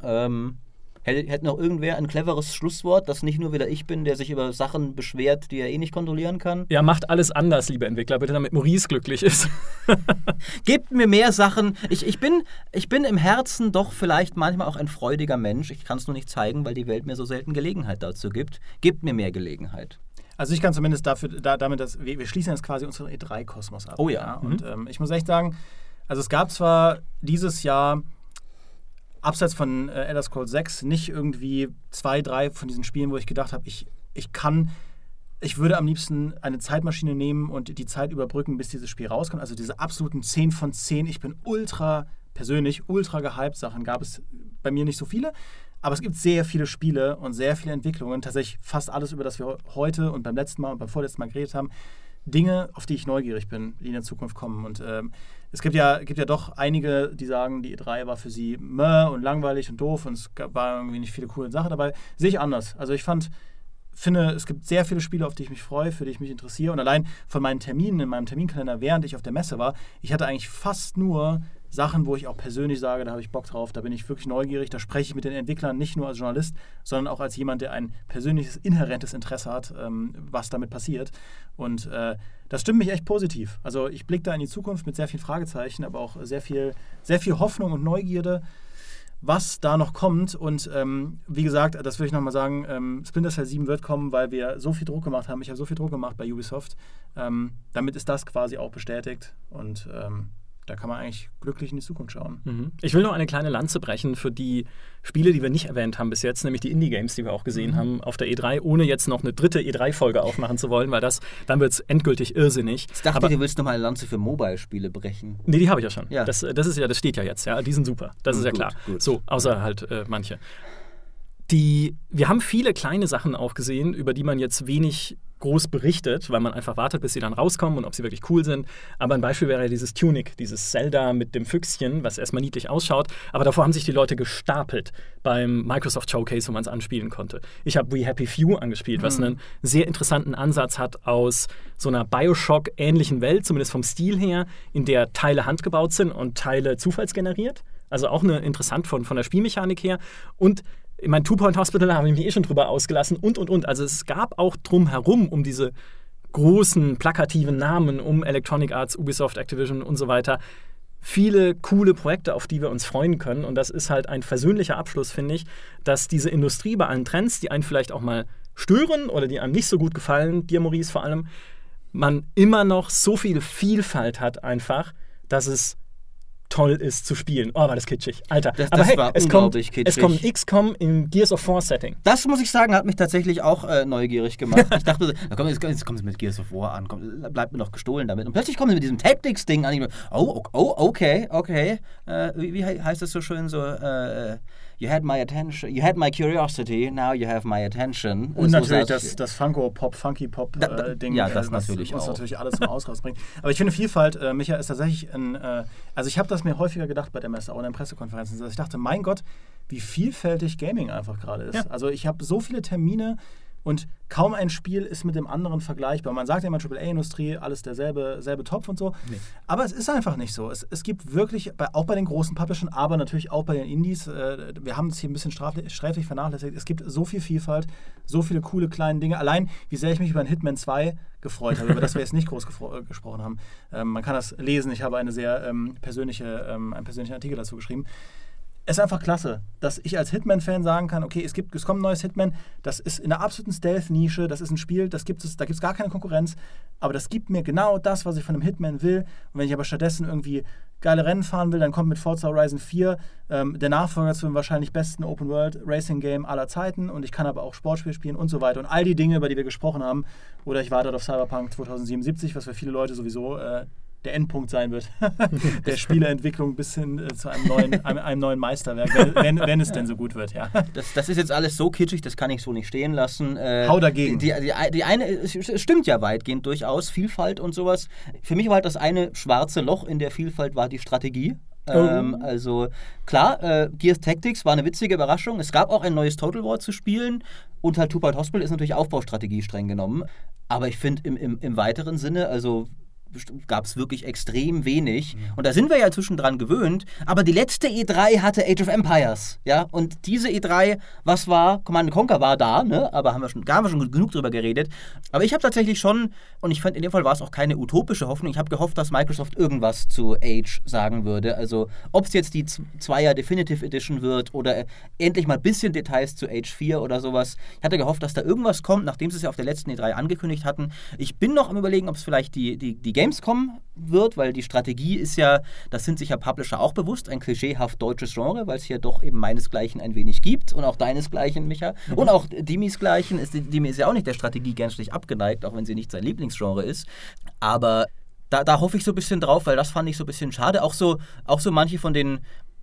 Hätte noch irgendwer ein cleveres Schlusswort, das nicht nur wieder ich bin, der sich über Sachen beschwert, die er eh nicht kontrollieren kann? Ja, macht alles anders, liebe Entwickler, bitte, damit Maurice glücklich ist. Gebt mir mehr Sachen. Ich bin im Herzen doch vielleicht manchmal auch ein freudiger Mensch. Ich kann es nur nicht zeigen, weil die Welt mir so selten Gelegenheit dazu gibt. Gebt mir mehr Gelegenheit. Also ich kann zumindest damit, dass wir schließen jetzt quasi unseren E3-Kosmos ab. Oh ja. Und ich muss echt sagen, also es gab zwar dieses Jahr abseits von Elder Scrolls 6 nicht irgendwie 2, 3 von diesen Spielen, wo ich gedacht habe, ich würde am liebsten eine Zeitmaschine nehmen und die Zeit überbrücken, bis dieses Spiel rauskommt. Also diese absoluten 10 von 10. Ich bin persönlich ultra gehypt. Sachen gab es bei mir nicht so viele. Aber es gibt sehr viele Spiele und sehr viele Entwicklungen. Tatsächlich fast alles, über das wir heute und beim letzten Mal und beim vorletzten Mal geredet haben. Dinge, auf die ich neugierig bin, die in der Zukunft kommen. Und es gibt ja doch einige, die sagen, die E3 war für sie und langweilig und doof und es war irgendwie nicht viele coole Sachen dabei. Sehe ich anders. Also ich finde, es gibt sehr viele Spiele, auf die ich mich freue, für die ich mich interessiere. Und allein von meinen Terminen in meinem Terminkalender, während ich auf der Messe war, ich hatte eigentlich fast nur Sachen, wo ich auch persönlich sage, da habe ich Bock drauf, da bin ich wirklich neugierig, da spreche ich mit den Entwicklern nicht nur als Journalist, sondern auch als jemand, der ein persönliches, inhärentes Interesse hat, was damit passiert. Und das stimmt mich echt positiv. Also ich blicke da in die Zukunft mit sehr vielen Fragezeichen, aber auch sehr viel Hoffnung und Neugierde, was da noch kommt. Und wie gesagt, das würde ich nochmal sagen, Splinter Cell 7 wird kommen, weil wir so viel Druck gemacht haben. Ich habe so viel Druck gemacht bei Ubisoft. Damit ist das quasi auch bestätigt. Und da kann man eigentlich glücklich in die Zukunft schauen. Ich will noch eine kleine Lanze brechen für die Spiele, die wir nicht erwähnt haben bis jetzt, nämlich die Indie-Games, die wir auch gesehen haben auf der E3, ohne jetzt noch eine dritte E3-Folge aufmachen zu wollen, weil dann wird es endgültig irrsinnig. Ich dachte, du willst noch mal eine Lanze für Mobile-Spiele brechen. Nee, die habe ich ja schon. Ja. Das steht ja jetzt. Ja, die sind super. Das ist ja klar. Gut. So, außer halt manche. Wir haben viele kleine Sachen auch gesehen, über die man jetzt wenig groß berichtet, weil man einfach wartet, bis sie dann rauskommen und ob sie wirklich cool sind. Aber ein Beispiel wäre ja dieses Tunic, dieses Zelda mit dem Füchschen, was erstmal niedlich ausschaut. Aber davor haben sich die Leute gestapelt beim Microsoft Showcase, wo man es anspielen konnte. Ich habe We Happy Few angespielt, was einen sehr interessanten Ansatz hat aus so einer Bioshock-ähnlichen Welt, zumindest vom Stil her, in der Teile handgebaut sind und Teile zufallsgeneriert. Also auch interessant von der Spielmechanik her. Und ich meine, Two Point Hospital habe ich mich schon drüber ausgelassen und. Also es gab auch drumherum um diese großen, plakativen Namen, um Electronic Arts, Ubisoft, Activision und so weiter, viele coole Projekte, auf die wir uns freuen können. Und das ist halt ein versöhnlicher Abschluss, finde ich, dass diese Industrie bei allen Trends, die einen vielleicht auch mal stören oder die einem nicht so gut gefallen, dir, Maurice, vor allem, man immer noch so viel Vielfalt hat einfach, dass es toll ist zu spielen. Oh, war das kitschig. Alter. Aber hey, es kommt XCOM im Gears of War Setting. Das, muss ich sagen, hat mich tatsächlich auch neugierig gemacht. Ich dachte, jetzt kommt es mit Gears of War an. Bleibt mir noch gestohlen damit. Und plötzlich kommt es mit diesem Tactics-Ding an. Okay. Wie heißt das so schön? So, you had my attention, you had my curiosity, now you have my attention. Und so natürlich das Funko-Pop-Funky-Pop-Ding. Ja, das natürlich auch. Was auch. natürlich alles zum Ausraus bringt. Aber ich finde Vielfalt, Micha, ist tatsächlich also ich habe das mir häufiger gedacht bei der Messe, auch in den Pressekonferenzen, dass ich dachte, mein Gott, wie vielfältig Gaming einfach gerade ist. Ja. Also ich habe so viele Termine und kaum ein Spiel ist mit dem anderen vergleichbar. Man sagt ja immer AAA-Industrie, alles derselbe Topf und so. Nee. Aber es ist einfach nicht so. Es gibt wirklich, auch bei den großen Publishern, aber natürlich auch bei den Indies, wir haben es hier ein bisschen sträflich vernachlässigt, es gibt so viel Vielfalt, so viele coole kleine Dinge. Allein, wie sehr ich mich über ein Hitman 2 gefreut habe, über das wir jetzt nicht groß gesprochen haben. Man kann das lesen, ich habe einen persönlichen Artikel dazu geschrieben. Es ist einfach klasse, dass ich als Hitman-Fan sagen kann, okay, es kommt ein neues Hitman, das ist in der absoluten Stealth-Nische, das ist ein Spiel, da gibt es gar keine Konkurrenz, aber das gibt mir genau das, was ich von einem Hitman will. Und wenn ich aber stattdessen irgendwie geile Rennen fahren will, dann kommt mit Forza Horizon 4 der Nachfolger zu dem wahrscheinlich besten Open-World-Racing-Game aller Zeiten und ich kann aber auch Sportspiel spielen und so weiter. Und all die Dinge, über die wir gesprochen haben, oder ich warte auf Cyberpunk 2077, was für viele Leute sowieso der Endpunkt sein wird, der Spieleentwicklung bis hin zu einem neuen Meisterwerk, wenn es denn so gut wird, ja. Das ist jetzt alles so kitschig, das kann ich so nicht stehen lassen. Hau dagegen. Die eine, es stimmt ja weitgehend durchaus, Vielfalt und sowas. Für mich war halt das eine schwarze Loch in der Vielfalt war die Strategie. Also klar, Gears Tactics war eine witzige Überraschung. Es gab auch ein neues Total War zu spielen und halt Two Point Hospital ist natürlich Aufbaustrategie streng genommen. Aber ich finde im weiteren Sinne, also gab es wirklich extrem wenig. Und da sind wir ja zwischendran gewöhnt. Aber die letzte E3 hatte Age of Empires. Ja? Und diese E3, was war? Command & Conquer war da, ne? Aber haben wir schon genug drüber geredet. Aber ich habe tatsächlich schon, und ich fand, in dem Fall war es auch keine utopische Hoffnung, ich habe gehofft, dass Microsoft irgendwas zu Age sagen würde. Also, ob es jetzt die 2er Definitive Edition wird oder endlich mal ein bisschen Details zu Age 4 oder sowas. Ich hatte gehofft, dass da irgendwas kommt, nachdem sie es ja auf der letzten E3 angekündigt hatten. Ich bin noch am Überlegen, ob es vielleicht die Gamescom wird, weil die Strategie ist ja, das sind sich ja Publisher auch bewusst, ein klischeehaft deutsches Genre, weil es hier doch eben meinesgleichen ein wenig gibt und auch deinesgleichen, Micha, und auch Dimisgleichen. Dimi ist ja auch nicht der Strategie gänzlich abgeneigt, auch wenn sie nicht sein Lieblingsgenre ist. Aber da hoffe ich so ein bisschen drauf, weil das fand ich so ein bisschen schade. Auch so manche von den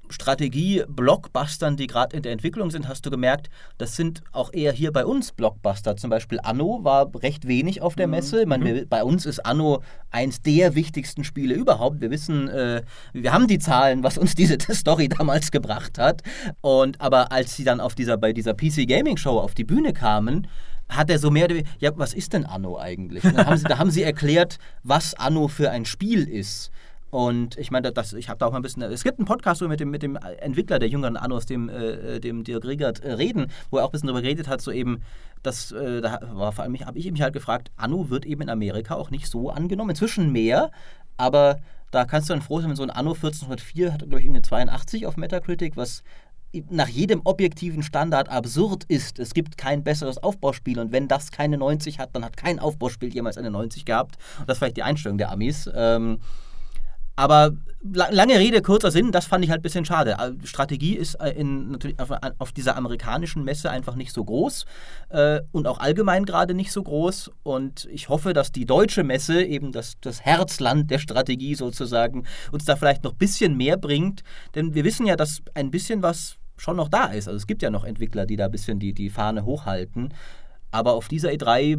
Strategie-Blockbustern, die gerade in der Entwicklung sind, hast du gemerkt, das sind auch eher hier bei uns Blockbuster. Zum Beispiel Anno war recht wenig auf der Messe. Ich meine, bei uns ist Anno eins der wichtigsten Spiele überhaupt. Wir wissen, wir haben die Zahlen, was uns diese Story damals gebracht hat. Aber als sie dann bei dieser PC Gaming Show auf die Bühne kamen, hat er so mehr, ja, was ist denn Anno eigentlich? Da haben sie erklärt, was Anno für ein Spiel ist. Und ich meine, ich habe da auch mal ein bisschen. Es gibt einen Podcast, wo wir mit dem Entwickler der jüngeren Annos, dem Dirk Riegert, reden, wo er auch ein bisschen darüber geredet hat, so eben, da war vor allem, habe ich mich halt gefragt, Anno wird eben in Amerika auch nicht so angenommen. Inzwischen mehr, aber da kannst du dann froh sein, wenn so ein Anno 1404 hat, glaube ich, eine 82 auf Metacritic, was nach jedem objektiven Standard absurd ist. Es gibt kein besseres Aufbauspiel und wenn das keine 90 hat, dann hat kein Aufbauspiel jemals eine 90 gehabt. Und das ist vielleicht die Einstellung der Amis. Aber lange Rede, kurzer Sinn, das fand ich halt ein bisschen schade. Strategie ist natürlich auf dieser amerikanischen Messe einfach nicht so groß und auch allgemein gerade nicht so groß. Und ich hoffe, dass die deutsche Messe, eben das Herzland der Strategie sozusagen, uns da vielleicht noch ein bisschen mehr bringt. Denn wir wissen ja, dass ein bisschen was schon noch da ist. Also es gibt ja noch Entwickler, die da ein bisschen die Fahne hochhalten. Aber auf dieser E3,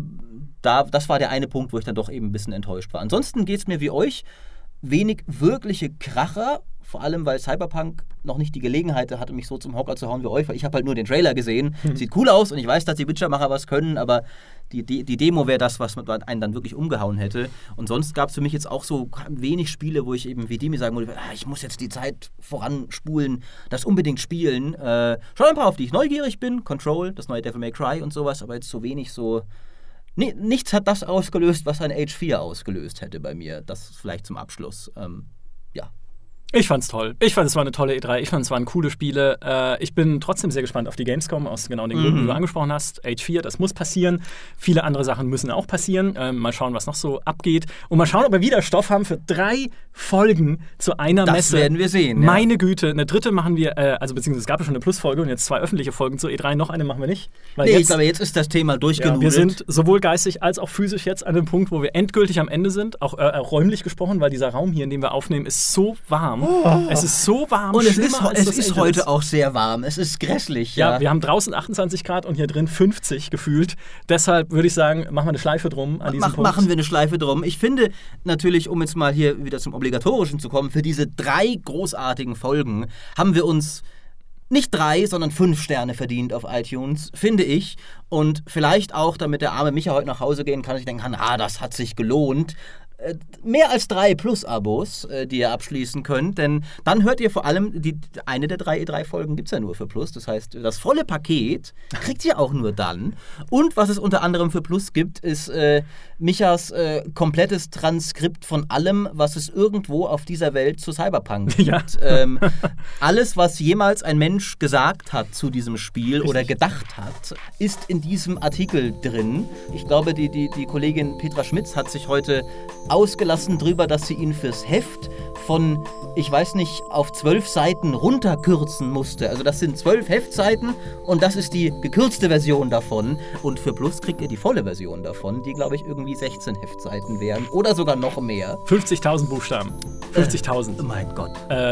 das war der eine Punkt, wo ich dann doch eben ein bisschen enttäuscht war. Ansonsten geht es mir wie euch. Wenig wirkliche Kracher, vor allem weil Cyberpunk noch nicht die Gelegenheit hatte, mich so zum Hocker zu hauen wie euch, weil ich habe halt nur den Trailer gesehen. Sieht cool aus und ich weiß, dass die Witcher-Macher was können, aber die Demo wäre das, was einen dann wirklich umgehauen hätte. Und sonst gab es für mich jetzt auch so wenig Spiele, wo ich eben wie die mir sagen würde, ich muss jetzt die Zeit voranspulen, das unbedingt spielen. Schon ein paar, auf die ich neugierig bin. Control, das neue Devil May Cry und sowas, aber jetzt so wenig so... Nee, nichts hat das ausgelöst, was ein Age 4 ausgelöst hätte bei mir. Das vielleicht zum Abschluss. Ja. Ich fand's toll. Ich fand, es war eine tolle E3. Ich fand, es waren coole Spiele. Ich bin trotzdem sehr gespannt auf die Gamescom, aus genau den Gründen, die du angesprochen hast. Age 4, das muss passieren. Viele andere Sachen müssen auch passieren. Mal schauen, was noch so abgeht. Und mal schauen, ob wir wieder Stoff haben für 3 Folgen zu einer Messe. Das werden wir sehen. Ja. Meine Güte, eine dritte machen wir, beziehungsweise es gab ja schon eine Plusfolge und jetzt 2 öffentliche Folgen zur E3. Noch eine machen wir nicht. Weil ich glaube, jetzt ist das Thema durchgenudelt. Ja, wir sind sowohl geistig als auch physisch jetzt an dem Punkt, wo wir endgültig am Ende sind. Auch räumlich gesprochen, weil dieser Raum hier, in dem wir aufnehmen, ist so warm. Es ist so warm. Und es ist heute auch sehr warm. Es ist grässlich. Ja, wir haben draußen 28 Grad und hier drin 50 gefühlt. Deshalb würde ich sagen, machen wir eine Schleife drum an diesem Punkt. Machen wir eine Schleife drum. Ich finde natürlich, um jetzt mal hier wieder zum Obligatorischen zu kommen, für diese 3 großartigen Folgen haben wir uns nicht 3, sondern 5 Sterne verdient auf iTunes, finde ich. Und vielleicht auch, damit der arme Micha heute nach Hause gehen kann, ich denken kann, das hat sich gelohnt. Mehr als 3 Plus-Abos, die ihr abschließen könnt, denn dann hört ihr vor allem, eine der 3 E3-Folgen gibt es ja nur für Plus, das heißt, das volle Paket kriegt ihr auch nur dann. Und was es unter anderem für Plus gibt, ist Michas komplettes Transkript von allem, was es irgendwo auf dieser Welt zu Cyberpunk gibt. Ja. Alles, was jemals ein Mensch gesagt hat zu diesem Spiel oder gedacht hat, ist in diesem Artikel drin. Ich glaube, die Kollegin Petra Schmitz hat sich heute ausgelassen drüber, dass sie ihn fürs Heft von, ich weiß nicht, auf 12 Seiten runterkürzen musste. Also das sind 12 Heftseiten und das ist die gekürzte Version davon. Und für Plus kriegt ihr die volle Version davon, die, glaube ich, irgendwie 16 Heftseiten wären oder sogar noch mehr. 50.000 Buchstaben. 50.000. Oh mein Gott.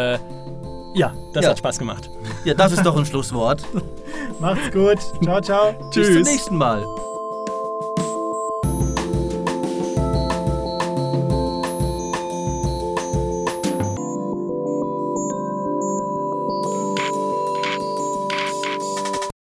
Ja, das hat Spaß gemacht. Ja, das ist doch ein Schlusswort. Macht's gut. Ciao, ciao. Tschüss. Bis zum nächsten Mal.